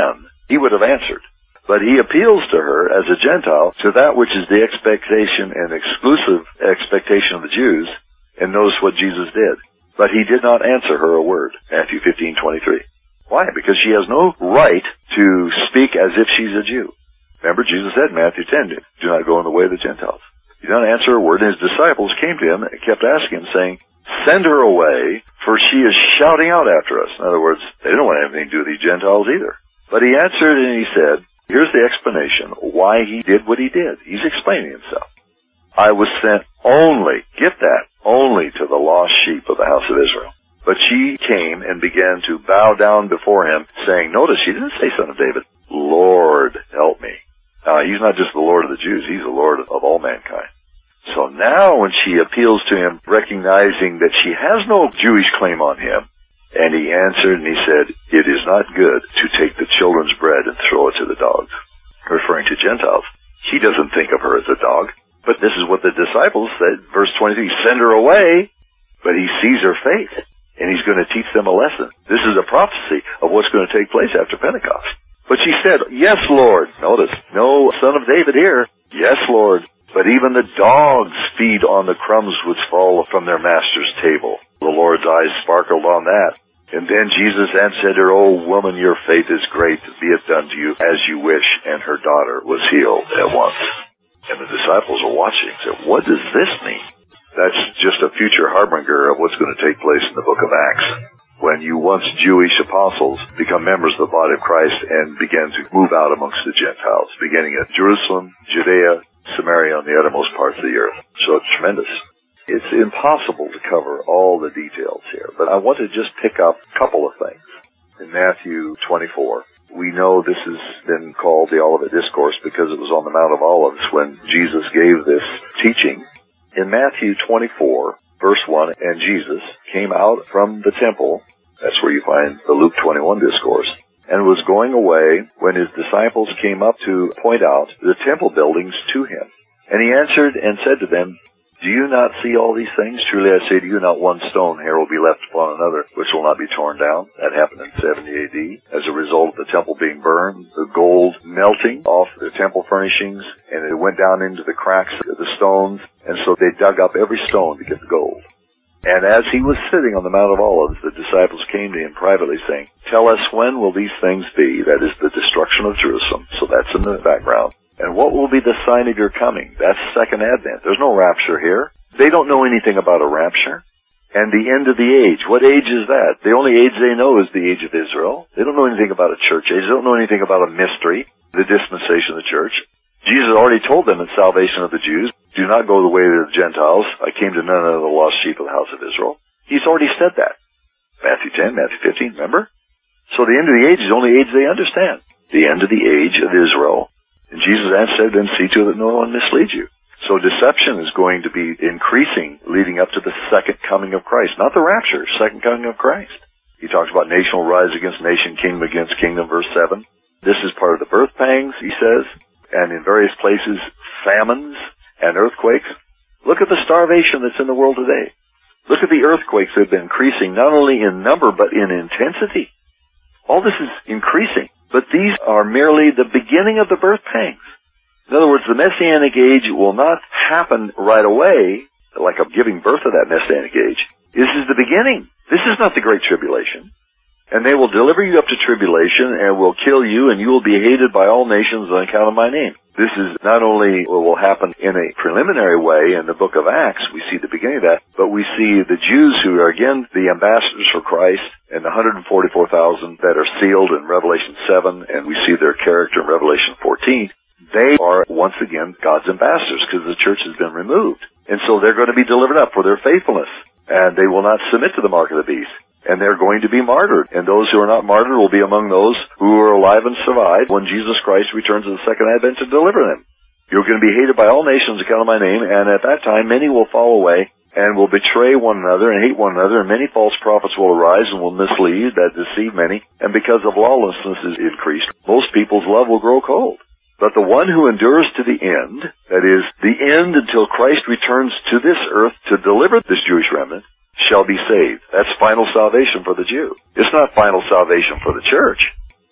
he would have answered. But he appeals to her as a Gentile to that which is the expectation and exclusive expectation of the Jews, and notice what Jesus did. But he did not answer her a word, Matthew 15:23. Why? Because she has no right to speak as if she's a Jew. Remember, Jesus said in Matthew 10, do not go in the way of the Gentiles. He did not answer a word, and his disciples came to him and kept asking him, saying, send her away, for she is shouting out after us. In other words, they didn't want anything to do with these Gentiles either. But he answered and he said, here's the explanation why he did what he did. He's explaining himself. I was sent only, get that, only to the lost sheep of the house of Israel. But she came and began to bow down before him, saying, notice, she didn't say Son of David, Lord, help me. He's not just the Lord of the Jews, he's the Lord of all mankind. So now when she appeals to him, recognizing that she has no Jewish claim on him, and he answered and he said, it is not good to take the children's bread and throw it to the dogs, referring to Gentiles. He doesn't think of her as a dog. But this is what the disciples said, verse 23, send her away, but he sees her faith, and he's going to teach them a lesson. This is a prophecy of what's going to take place after Pentecost. But she said, yes, Lord. Notice, no Son of David here. Yes, Lord. But even the dogs feed on the crumbs which fall from their master's table. The Lord's eyes sparkled on that. And then Jesus answered her, oh, woman, your faith is great. Be it done to you as you wish. And her daughter was healed at once. And the disciples are watching and said, what does this mean? That's just a future harbinger of what's going to take place in the book of Acts, when you once Jewish apostles become members of the body of Christ and begin to move out amongst the Gentiles, beginning at Jerusalem, Judea, Samaria, and the uttermost parts of the earth. So it's tremendous. It's impossible to cover all the details here, but I want to just pick up a couple of things. In Matthew 24, we know this has been called the Olivet Discourse because it was on the Mount of Olives when Jesus gave this teaching. In Matthew 24, verse 1, and Jesus came out from the temple, that's where you find the Luke 21 discourse, and was going away when his disciples came up to point out the temple buildings to him. And he answered and said to them, do you not see all these things? Truly I say to you, not one stone here will be left upon another, which will not be torn down. That happened in 70 AD. As a result of the temple being burned, the gold melting off the temple furnishings, and it went down into the cracks of the stones, and so they dug up every stone to get the gold. And as he was sitting on the Mount of Olives, the disciples came to him privately saying, tell us, when will these things be? That is the destruction of Jerusalem. So that's in the background. And what will be the sign of your coming? That's second advent. There's no rapture here. They don't know anything about a rapture. And the end of the age. What age is that? The only age they know is the age of Israel. They don't know anything about a church age. They don't know anything about a mystery, the dispensation of the church. Jesus already told them in salvation of the Jews, do not go the way of the Gentiles. I came to none of the lost sheep of the house of Israel. He's already said that. Matthew 10, Matthew 15, remember? So the end of the age is the only age they understand. The end of the age of Israel. And Jesus answered, then see to it that no one misleads you. So deception is going to be increasing leading up to the second coming of Christ. Not the rapture, second coming of Christ. He talks about nation will rise against nation, kingdom against kingdom, verse 7. This is part of the birth pangs, he says, and in various places, famines and earthquakes. Look at the starvation that's in the world today. Look at the earthquakes that have been increasing, not only in number, but in intensity. All this is increasing. But these are merely the beginning of the birth pangs. In other words, the Messianic age will not happen right away, like a giving birth to that Messianic age. This is the beginning. This is not the Great Tribulation. And they will deliver you up to tribulation and will kill you, and you will be hated by all nations on account of my name. This is not only what will happen in a preliminary way in the book of Acts, we see the beginning of that, but we see the Jews who are again the ambassadors for Christ, and the 144,000 that are sealed in Revelation 7, and we see their character in Revelation 14. They are once again God's ambassadors because the church has been removed. And so they're going to be delivered up for their faithfulness, and they will not submit to the mark of the beast. And they're going to be martyred. And those who are not martyred will be among those who are alive and survive when Jesus Christ returns in the second advent to deliver them. You're going to be hated by all nations on account of my name, and at that time many will fall away and will betray one another and hate one another, and many false prophets will arise and will mislead, that deceive many. And because of lawlessness is increased, most people's love will grow cold. But the one who endures to the end, that is, the end until Christ returns to this earth to deliver this Jewish remnant, shall be saved. That's final salvation for the Jew. It's not final salvation for the church.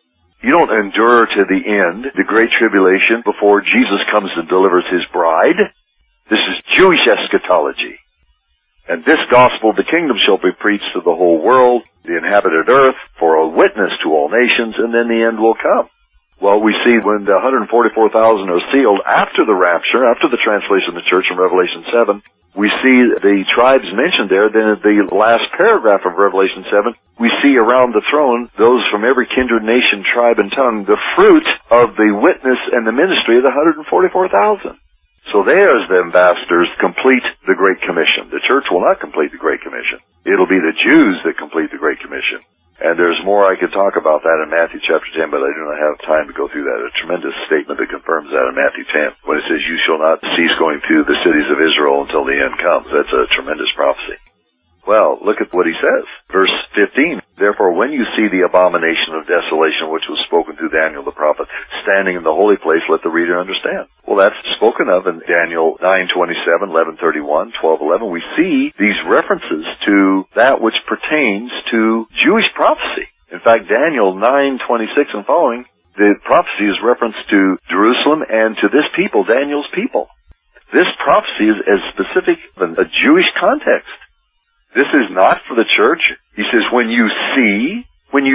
You don't endure to the end, the great tribulation, before Jesus comes and delivers his bride. This is Jewish eschatology. And this gospel of the kingdom shall be preached to the whole world, the inhabited earth, for a witness to all nations, and then the end will come. Well, we see when the 144,000 are sealed after the rapture, after the translation of the church in Revelation 7, we see the tribes mentioned there. Then in the last paragraph of Revelation 7, we see around the throne those from every kindred, nation, tribe, and tongue, the fruit of the witness and the ministry of the 144,000. So they, as the ambassadors, complete the Great Commission. The church will not complete the Great Commission. It'll be the Jews that complete the Great Commission. And there's more I could talk about that in Matthew chapter 10, but I do not have time to go through that. A tremendous statement that confirms that in Matthew 10, when it says, you shall not cease going through the cities of Israel until the end comes. That's a tremendous prophecy. Well, look at what he says. Verse 15, therefore when you see the abomination of desolation which was spoken through Daniel the prophet, standing in the holy place, let the reader understand. Well, that's spoken of in Daniel 9:27, 11:31, 12:11. We see these references to that which pertains to Jewish prophecy. In fact, Daniel 9:26 and following, the prophecy is referenced to Jerusalem and to this people, Daniel's people. This prophecy is as specific in a Jewish context. This is not for the church. He says, when you see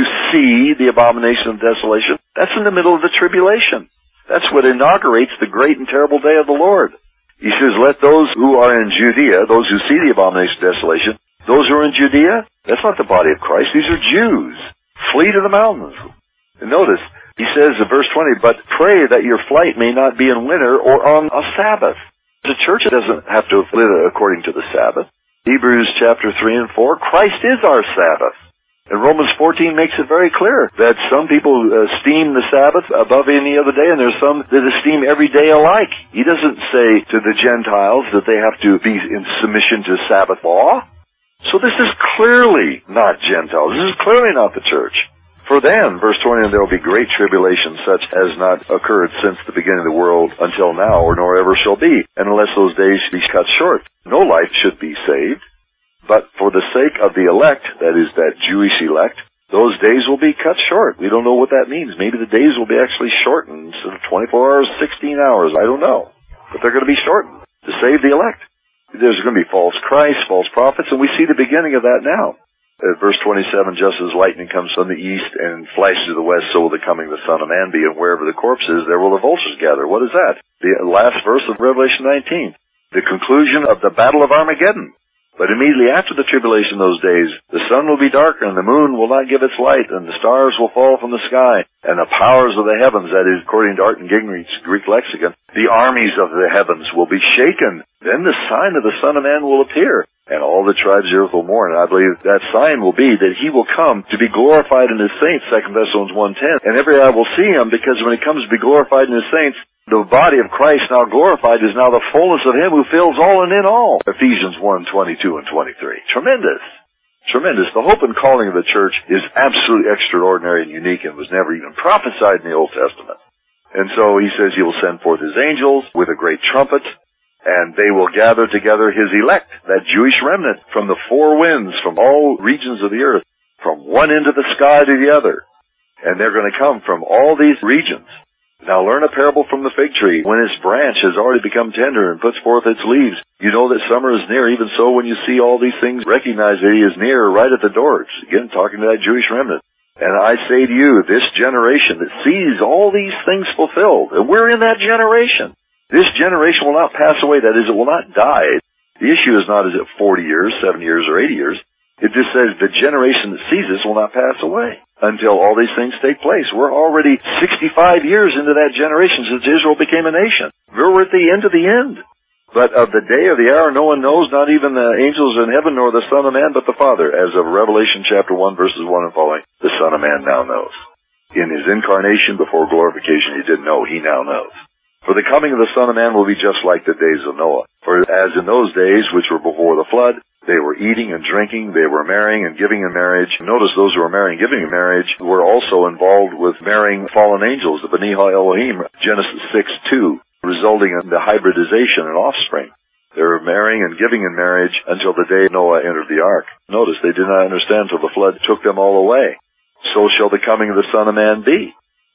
the abomination of desolation, that's in the middle of the tribulation. That's what inaugurates the great and terrible day of the Lord. He says, let those who are in Judea, those who see the abomination of desolation, those who are in Judea, that's not the body of Christ. These are Jews. Flee to the mountains. And notice, he says in verse 20, but pray that your flight may not be in winter or on a Sabbath. The church doesn't have to live according to the Sabbath. Hebrews chapter 3 and 4, Christ is our Sabbath. And Romans 14 makes it very clear that some people esteem the Sabbath above any other day, and there's some that esteem every day alike. He doesn't say to the Gentiles that they have to be in submission to Sabbath law. So this is clearly not Gentiles. This is clearly not the church. For then, verse 20, and there will be great tribulation such as not occurred since the beginning of the world until now, or nor ever shall be, and unless those days be cut short. No life should be saved, but for the sake of the elect, that is, that Jewish elect, those days will be cut short. We don't know what that means. Maybe the days will be actually shortened instead of 24 hours, 16 hours. I don't know. But they're going to be shortened to save the elect. There's going to be false Christs, false prophets, and we see the beginning of that now. Verse 27, just as lightning comes from the east and flashes to the west, so will the coming of the Son of Man be, and wherever the corpse is, there will the vultures gather. What is that? The last verse of Revelation 19. The conclusion of the Battle of Armageddon. But immediately after the tribulation those days, the sun will be darkened, and the moon will not give its light, and the stars will fall from the sky, and the powers of the heavens, that is, according to Art and Gingrich's Greek lexicon, the armies of the heavens will be shaken. Then the sign of the Son of Man will appear, and all the tribes of the earth will mourn. And I believe that sign will be that he will come to be glorified in his saints, 2 Thessalonians 1:10, and every eye will see him, because when he comes to be glorified in his saints, the body of Christ now glorified is now the fullness of him who fills all and in all. Ephesians 1:22 and 23. Tremendous. Tremendous. The hope and calling of the church is absolutely extraordinary and unique and was never even prophesied in the Old Testament. And so he says he will send forth his angels with a great trumpet, and they will gather together his elect, that Jewish remnant, from the four winds, from all regions of the earth, from one end of the sky to the other. And they're going to come from all these regions. Now learn a parable from the fig tree. When its branch has already become tender and puts forth its leaves, you know that summer is near. Even so, when you see all these things, recognize that he is near, right at the door. It's, again, talking to that Jewish remnant. And I say to you, this generation that sees all these things fulfilled, and we're in that generation. This generation will not pass away. That is, it will not die. The issue is not, is it 40 years, 70 years, or 80 years. It just says the generation that sees this will not pass away until all these things take place. We're already 65 years into that generation since Israel became a nation. We're at the end of the end. But of the day or the hour no one knows, not even the angels in heaven nor the Son of Man, but the Father. As of Revelation chapter 1, verses 1 and following, the Son of Man now knows. In his incarnation before glorification, he didn't know. He now knows. For the coming of the Son of Man will be just like the days of Noah. For as in those days which were before the flood, they were eating and drinking, they were marrying and giving in marriage. Notice those who were marrying and giving in marriage were also involved with marrying fallen angels, the B'nai Elohim, Genesis 6:2, resulting in the hybridization and offspring. They were marrying and giving in marriage until the day Noah entered the ark. Notice they did not understand till the flood took them all away. So shall the coming of the Son of Man be.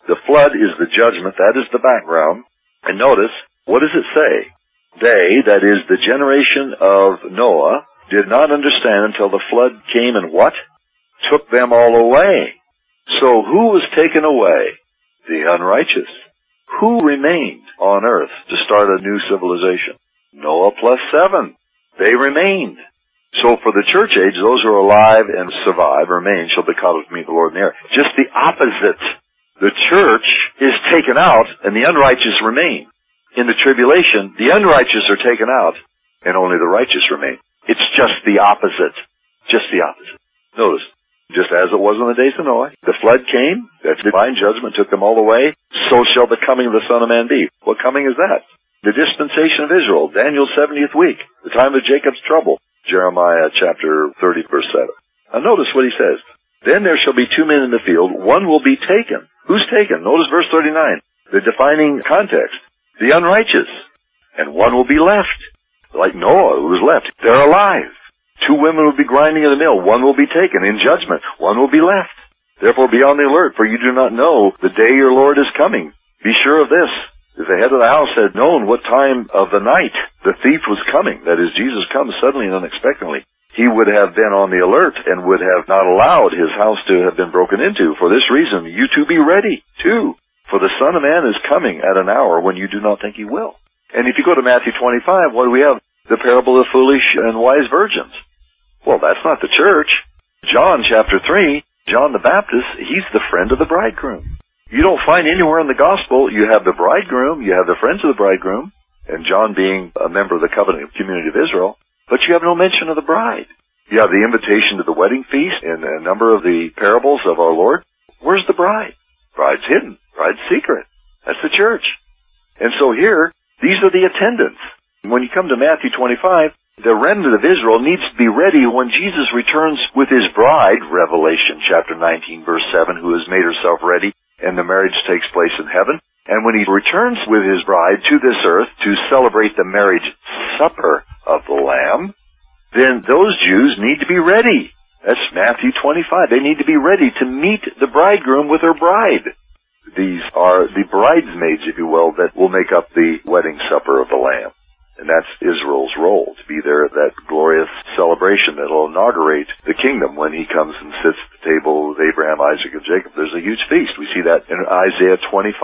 The flood is the judgment. That is the background. And notice, what does it say? They, that is the generation of Noah, did not understand until the flood came and what? Took them all away. So who was taken away? The unrighteous. Who remained on earth to start a new civilization? Noah plus 7. They remained. So for the church age, those who are alive and survive, remain, shall be caught up to meet the Lord in the air. Just the opposite. The church is taken out and the unrighteous remain. In the tribulation, the unrighteous are taken out and only the righteous remain. It's just the opposite. Just the opposite. Notice, just as it was in the days of Noah, the flood came, that's divine judgment, took them all away, so shall the coming of the Son of Man be. What coming is that? The dispensation of Israel, Daniel's 70th week, the time of Jacob's trouble, Jeremiah chapter 30, verse 7. Now notice what he says. Then there shall be 2 men in the field, one will be taken. Who's taken? Notice verse 39, the defining context. The unrighteous. And one will be left. Like Noah, who was left. They're alive. 2 women will be grinding in the mill. One will be taken in judgment. One will be left. Therefore be on the alert, for you do not know the day your Lord is coming. Be sure of this. If the head of the house had known what time of the night the thief was coming, that is, Jesus comes suddenly and unexpectedly, he would have been on the alert and would have not allowed his house to have been broken into. For this reason, you too be ready, too. For the Son of Man is coming at an hour when you do not think he will. And if you go to Matthew 25, what do we have? The parable of foolish and wise virgins. Well, that's not the church. John chapter 3, John the Baptist, he's the friend of the bridegroom. You don't find anywhere in the gospel, you have the bridegroom, you have the friends of the bridegroom, and John being a member of the covenant community of Israel, but you have no mention of the bride. You have the invitation to the wedding feast in a number of the parables of our Lord. Where's the bride? Bride's hidden. Bride's secret. That's the church. And so here, these are the attendants. When you come to Matthew 25, the remnant of Israel needs to be ready when Jesus returns with his bride, Revelation chapter 19, verse 7, who has made herself ready, and the marriage takes place in heaven. And when he returns with his bride to this earth to celebrate the marriage supper of the Lamb, then those Jews need to be ready. That's Matthew 25. They need to be ready to meet the bridegroom with her bride. These are the bridesmaids, if you will, that will make up the wedding supper of the Lamb. And that's Israel's role, to be there at that glorious celebration that will inaugurate the kingdom when he comes and sits at the table with Abraham, Isaac, and Jacob. There's a huge feast. We see that in Isaiah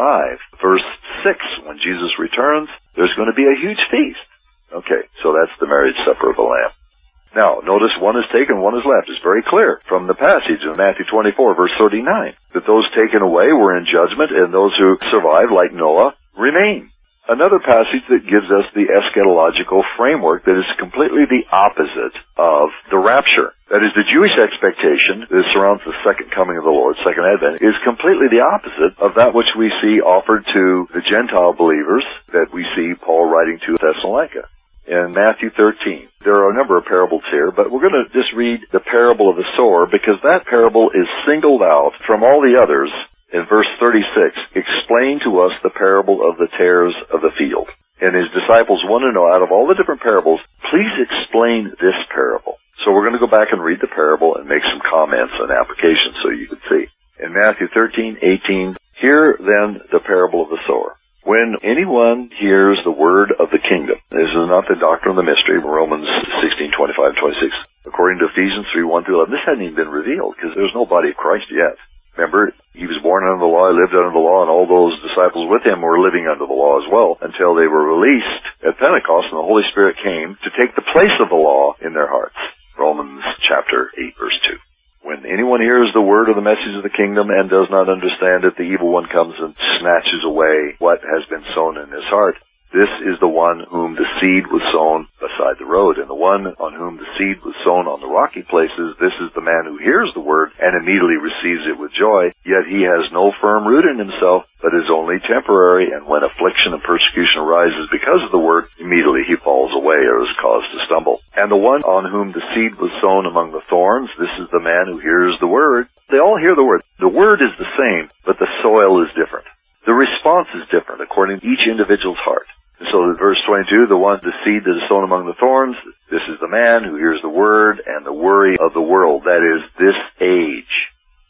25, verse 6. When Jesus returns, there's going to be a huge feast. Okay, so that's the marriage supper of the Lamb. Now, notice one is taken, one is left. It's very clear from the passage in Matthew 24, verse 39, that those taken away were in judgment, and those who survive, like Noah, remain. Another passage that gives us the eschatological framework that is completely the opposite of the rapture. That is, the Jewish expectation that surrounds the second coming of the Lord, second advent, is completely the opposite of that which we see offered to the Gentile believers that we see Paul writing to Thessalonica. In Matthew 13, there are a number of parables here, but we're going to just read the parable of the sower because that parable is singled out from all the others. In verse 36, explain to us the parable of the tares of the field. And his disciples want to know, out of all the different parables, please explain this parable. So we're going to go back and read the parable and make some comments and applications so you can see. In Matthew 13:18, hear then the parable of the sower. When anyone hears the word of the kingdom, this is not the doctrine of the mystery, Romans 16:25-26. According to Ephesians 3:1-11, this hadn't even been revealed because there's no body of Christ yet. Remember, he was born under the law, lived under the law, and all those disciples with him were living under the law as well until they were released at Pentecost and the Holy Spirit came to take the place of the law in their hearts. Romans chapter 8, verse 2. When anyone hears the word of the message of the kingdom and does not understand it, the evil one comes and snatches away what has been sown in his heart. This is the one whom the seed was sown beside the road. And the one on whom the seed was sown on the rocky places, this is the man who hears the word and immediately receives it with joy. Yet he has no firm root in himself, but is only temporary. And when affliction and persecution arises because of the word, immediately he falls away or is caused to stumble. And the one on whom the seed was sown among the thorns, this is the man who hears the word. They all hear the word. The word is the same, but the soil is different. The response is different according to each individual's heart. And so verse 22, the seed that is sown among the thorns, this is the man who hears the word and the worry of the world, that is, this age.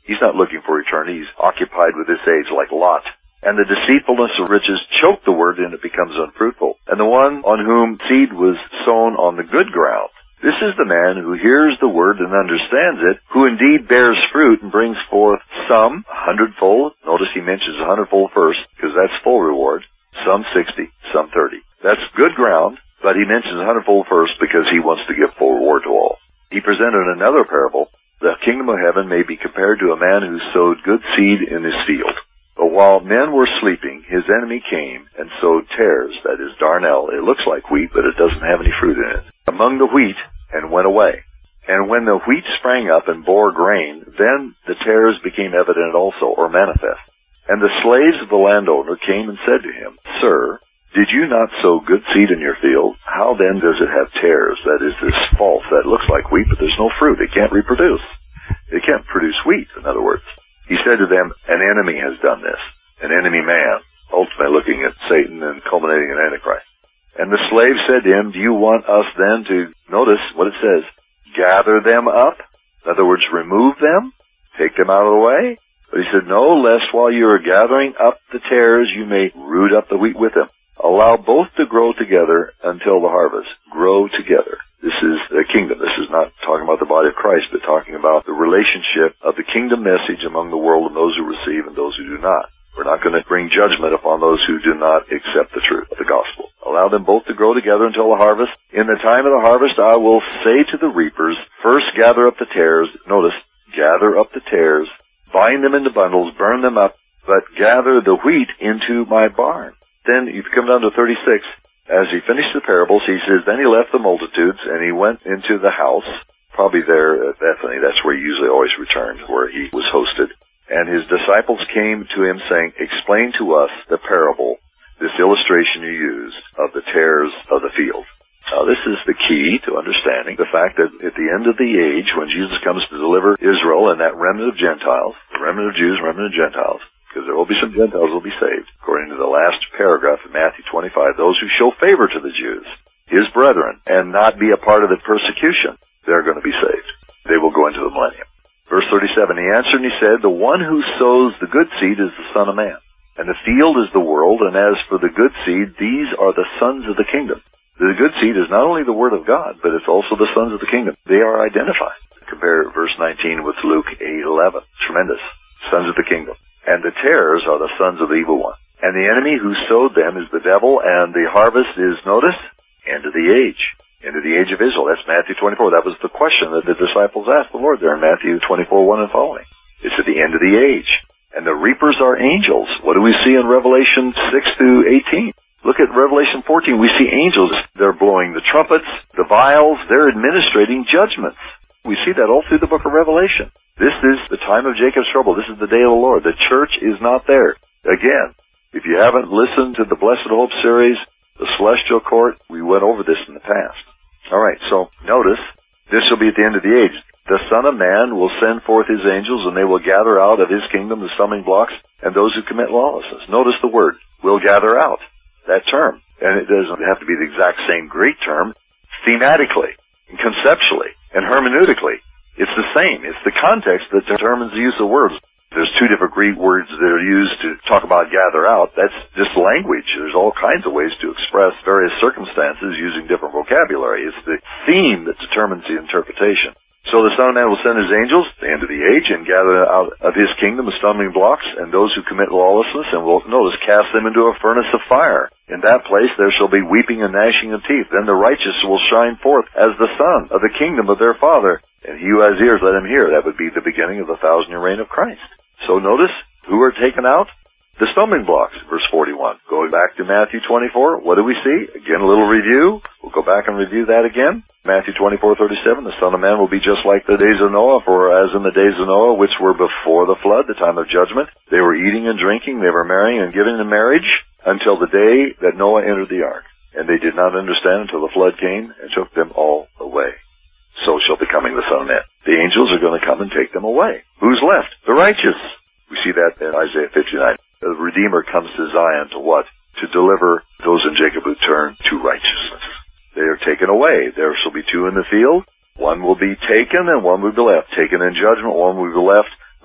He's not looking for eternity. He's occupied with this age like Lot. And the deceitfulness of riches choke the word, and it becomes unfruitful. And the one on whom seed was sown on the good ground, this is the man who hears the word and understands it, who indeed bears fruit and brings forth some 100-fold. Notice he mentions 100-fold first, because that's full reward. Some 60, some 30. That's good ground, but he mentions 100-fold first because he wants to give full reward to all. He presented another parable. The kingdom of heaven may be compared to a man who sowed good seed in his field. But while men were sleeping, his enemy came and sowed tares, that is, darnel. It looks like wheat, but it doesn't have any fruit in it, among the wheat, and went away. And when the wheat sprang up and bore grain, then the tares became evident also, or manifest. And the slaves of the landowner came and said to him, Sir, did you not sow good seed in your field? How then does it have tares? That is, this false, that looks like wheat, but there's no fruit. It can't reproduce. It can't produce wheat, in other words. He said to them, an enemy has done this, an enemy man, ultimately looking at Satan and culminating in Antichrist. And the slave said to him, do you want us then to, notice what it says, gather them up? In other words, remove them? Take them out of the way? But he said, no, lest while you are gathering up the tares, you may root up the wheat with them. Allow both to grow together until the harvest. Grow together. This is the kingdom. This is not talking about the body of Christ, but talking about the relationship of the kingdom message among the world and those who receive and those who do not. We're not going to bring judgment upon those who do not accept the truth of the gospel. Allow them both to grow together until the harvest. In the time of the harvest, I will say to the reapers, first gather up the tares. Notice, gather up the tares, bind them into bundles, burn them up, but gather the wheat into my barn. Then you come down to 36. As he finished the parables, he says, then he left the multitudes, and he went into the house, probably there at Bethany. That's where he usually always returned, where he was hosted. And his disciples came to him saying, explain to us the parable, this illustration you used, of the tares of the field. Now, this is the key to understanding the fact that at the end of the age, when Jesus comes to deliver Israel and that remnant of Gentiles, the remnant of Jews, remnant of Gentiles, because there will be some Gentiles who will be saved. According to the last paragraph of Matthew 25, those who show favor to the Jews, his brethren, and not be a part of the persecution, they're going to be saved. They will go into the millennium. Verse 37, he answered and he said, the one who sows the good seed is the Son of Man, and the field is the world, and as for the good seed, these are the sons of the kingdom. The good seed is not only the word of God, but it's also the sons of the kingdom. They are identified. Compare verse 19 with Luke 8:11. Tremendous. Sons of the kingdom. And the tares are the sons of the evil one. And the enemy who sowed them is the devil, and the harvest is, notice, end of the age. End of the age of Israel. That's Matthew 24. That was the question that the disciples asked the Lord there in Matthew 24:1 and following. It's at the end of the age. And the reapers are angels. What do we see in Revelation 6 through 18? Look at Revelation 14. We see angels. They're blowing the trumpets, the vials. They're administrating judgments. We see that all through the book of Revelation. This is the time of Jacob's trouble. This is the day of the Lord. The church is not there. Again, if you haven't listened to the Blessed Hope series, the Celestial Court, we went over this in the past. All right, so notice, this will be at the end of the age. The Son of Man will send forth his angels, and they will gather out of his kingdom the stumbling blocks and those who commit lawlessness. Notice the word, will gather out, that term. And it doesn't have to be the exact same Greek term. Thematically, and conceptually, and hermeneutically, it's the same. It's the context that determines the use of words. There's two different Greek words that are used to talk about gather out. That's just language. There's all kinds of ways to express various circumstances using different vocabulary. It's the theme that determines the interpretation. So the Son of Man will send his angels at the end of the age and gather out of his kingdom the stumbling blocks and those who commit lawlessness, and will, notice, cast them into a furnace of fire. In that place there shall be weeping and gnashing of teeth. Then the righteous will shine forth as the sun of the kingdom of their Father. And he who has ears, let him hear. That would be the beginning of the 1,000-year reign of Christ. So notice, who are taken out? The stumbling blocks, verse 41. Going back to Matthew 24, what do we see? Again, a little review. We'll go back and review that again. Matthew 24:37, the Son of Man will be just like the days of Noah, for as in the days of Noah, which were before the flood, the time of judgment, they were eating and drinking, they were marrying and giving in marriage, until the day that Noah entered the ark. And they did not understand until the flood came and took them all away. So shall be coming the Son of Man. The angels are going to come and take them away. Who's left? The righteous. We see that in Isaiah 59. The Redeemer comes to Zion to what? To deliver those in Jacob who turn to righteousness. They are taken away. There shall be two in the field. One will be taken and one will be left. Taken in judgment, one will be left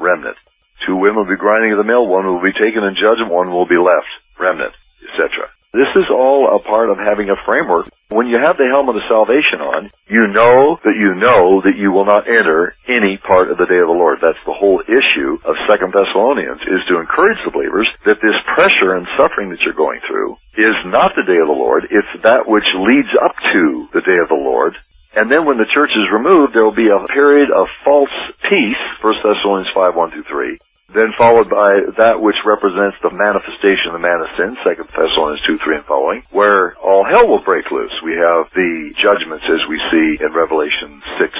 remnant. 2 women will be grinding at the mill, 1 will be taken in judgment, 1 will be left, remnant, etc. This is all a part of having a framework. When you have the helmet of salvation on, you know that you will not enter any part of the day of the Lord. That's the whole issue of 2 Thessalonians, is to encourage the believers that this pressure and suffering that you're going through is not the day of the Lord. It's that which leads up to the day of the Lord. And then when the church is removed, there will be a period of false peace, 1 Thessalonians 5:1-3, then followed by that which represents the manifestation of the man of sin, 2 Thessalonians 2:3 and following, where all hell will break loose. We have the judgments as we see in Revelation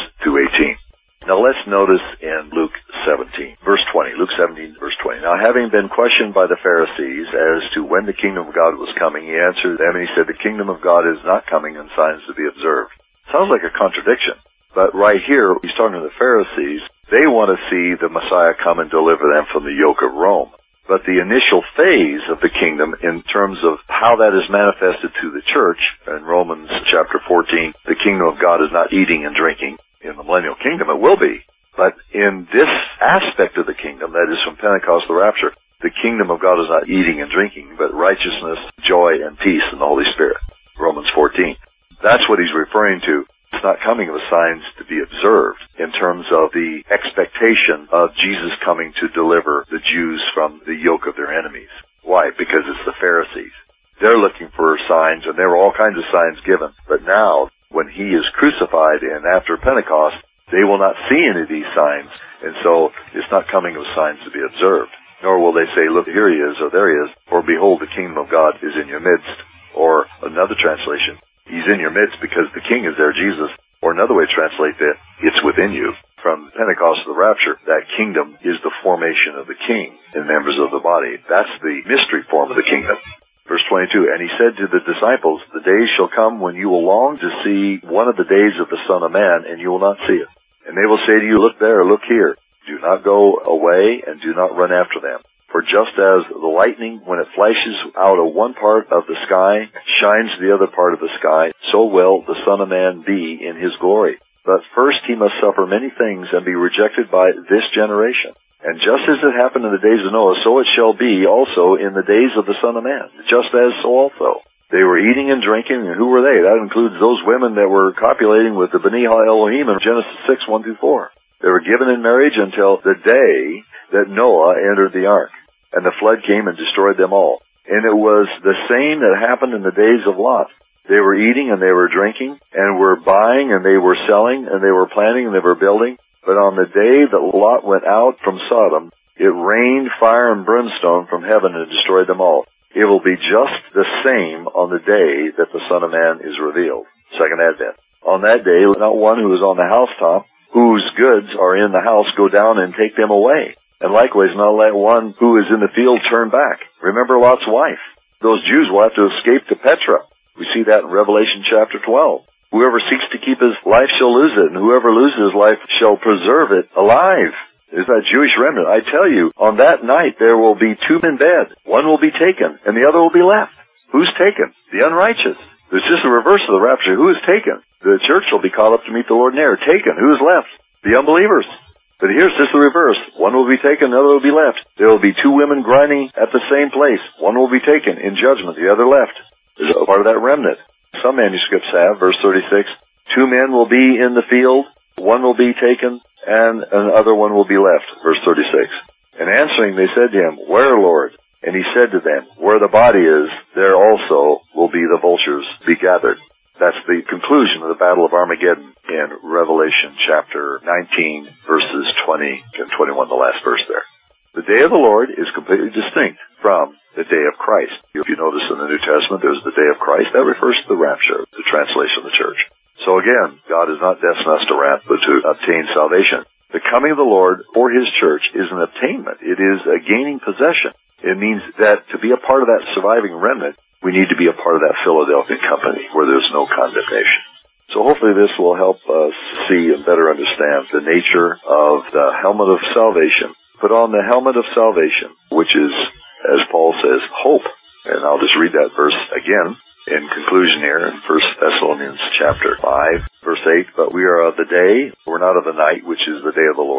6-18. Now let's notice in Luke 17, verse 20. Luke 17, verse 20. Now having been questioned by the Pharisees as to when the kingdom of God was coming, he answered them and he said, the kingdom of God is not coming in signs to be observed. Sounds like a contradiction. But right here, he's talking to the Pharisees. They want to see the Messiah come and deliver them from the yoke of Rome. But the initial phase of the kingdom, in terms of how that is manifested to the church, in Romans chapter 14, the kingdom of God is not eating and drinking. In the millennial kingdom, it will be. But in this aspect of the kingdom, that is from Pentecost to the rapture, the kingdom of God is not eating and drinking, but righteousness, joy, and peace in the Holy Spirit. Romans 14. That's what he's referring to. It's not coming with signs to be observed in terms of the expectation of Jesus coming to deliver the Jews from the yoke of their enemies. Why? Because it's the Pharisees. They're looking for signs, and there were all kinds of signs given. But now, when he is crucified and after Pentecost, they will not see any of these signs, and so it's not coming with signs to be observed. Nor will they say, look, here he is, or there he is, or behold, the kingdom of God is in your midst. Or another translation, he's in your midst because the king is there, Jesus. Or another way to translate that, it's within you. From Pentecost to the rapture, that kingdom is the formation of the king and members of the body. That's the mystery form of the kingdom. Verse 22, and he said to the disciples, the days shall come when you will long to see one of the days of the Son of Man, and you will not see it. And they will say to you, look there, look here. Do not go away, and do not run after them. For just as the lightning, when it flashes out of one part of the sky, shines to the other part of the sky, so will the Son of Man be in his glory. But first he must suffer many things and be rejected by this generation. And just as it happened in the days of Noah, so it shall be also in the days of the Son of Man. Just as so also. They were eating and drinking, and who were they? That includes those women that were copulating with the Beni Ha-Elohim in Genesis 6:1-4. They were given in marriage until the day that Noah entered the ark, and the flood came and destroyed them all. And it was the same that happened in the days of Lot. They were eating and they were drinking, and were buying and they were selling, and they were planting and they were building. But on the day that Lot went out from Sodom, it rained fire and brimstone from heaven and destroyed them all. It will be just the same on the day that the Son of Man is revealed. Second Advent. On that day, not one who is on the housetop, whose goods are in the house, go down and take them away. And likewise, not let one who is in the field turn back. Remember Lot's wife. Those Jews will have to escape to Petra. We see that in Revelation chapter 12. Whoever seeks to keep his life shall lose it, and whoever loses his life shall preserve it alive. Is that Jewish remnant? I tell you, on that night there will be 2 in bed. One will be taken, and the other will be left. Who's taken? The unrighteous. It's just the reverse of the rapture. Who is taken? The church will be called up to meet the Lord in air. Taken. Who is left? The unbelievers. But here's just the reverse. One will be taken, the other will be left. There will be 2 women grinding at the same place. One will be taken in judgment, the other left. Is a part of that remnant. Some manuscripts have, verse 36, 2 men will be in the field, one will be taken, and another one will be left, verse 36. And answering, they said to him, where, Lord? And he said to them, where the body is, there also will be the vultures be gathered. That's the conclusion of the Battle of Armageddon in Revelation chapter 19, verses 20 and 21, the last verse there. The day of the Lord is completely distinct from the day of Christ. If you notice in the New Testament, there's the day of Christ. That refers to the rapture, the translation of the church. So again, God is not destined us to wrath, but to obtain salvation. The coming of the Lord for his church is an attainment. It is a gaining possession. It means that to be a part of that surviving remnant, we need to be a part of that Philadelphia company where there's no condemnation. So hopefully this will help us see and better understand the nature of the helmet of salvation. Put on the helmet of salvation, which is, as Paul says, hope. And I'll just read that verse again in conclusion here in 1 Thessalonians chapter 5, verse 8. But we are of the day, we're not of the night, which is the day of the Lord.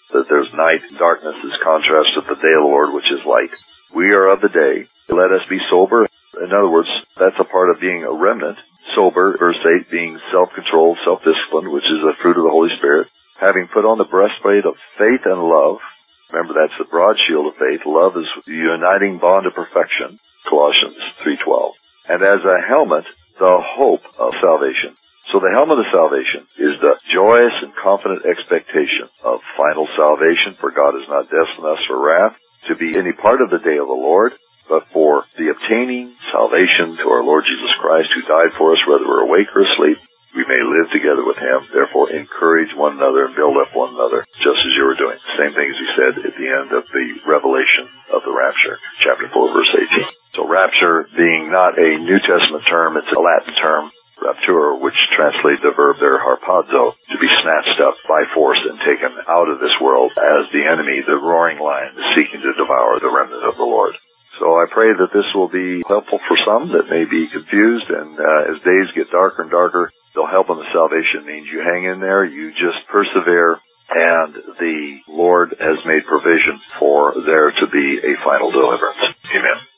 that there's night and darkness is contrast to the day of the Lord, which is light. We are of the day. Let us be sober. In other words, that's a part of being a remnant. Sober, verse 8, being self-controlled, self-disciplined, which is a fruit of the Holy Spirit. Having put on the breastplate of faith and love. Remember, that's the broad shield of faith. Love is the uniting bond of perfection. Colossians 3:12. And as a helmet, the hope of salvation. So the helmet of salvation is the joyous and confident expectation of final salvation, for God has not destined us for wrath, to be any part of the day of the Lord, but for the obtaining salvation to our Lord Jesus Christ, who died for us, whether we're awake or asleep. We may live together with Him. Therefore, encourage one another and build up one another, just as you were doing. Same thing as He said at the end of the revelation of the rapture, chapter 4, verse 18. So rapture being not a New Testament term, it's a Latin term, rapture, which translates the verb there, harpazo, to be snatched up by force and taken out of this world as the enemy, the roaring lion, is seeking to devour the remnant of the Lord. So I pray that this will be helpful for some that may be confused, and as days get darker and darker, they'll help in the salvation. Means you hang in there, you just persevere, and the Lord has made provision for there to be a final deliverance. Amen.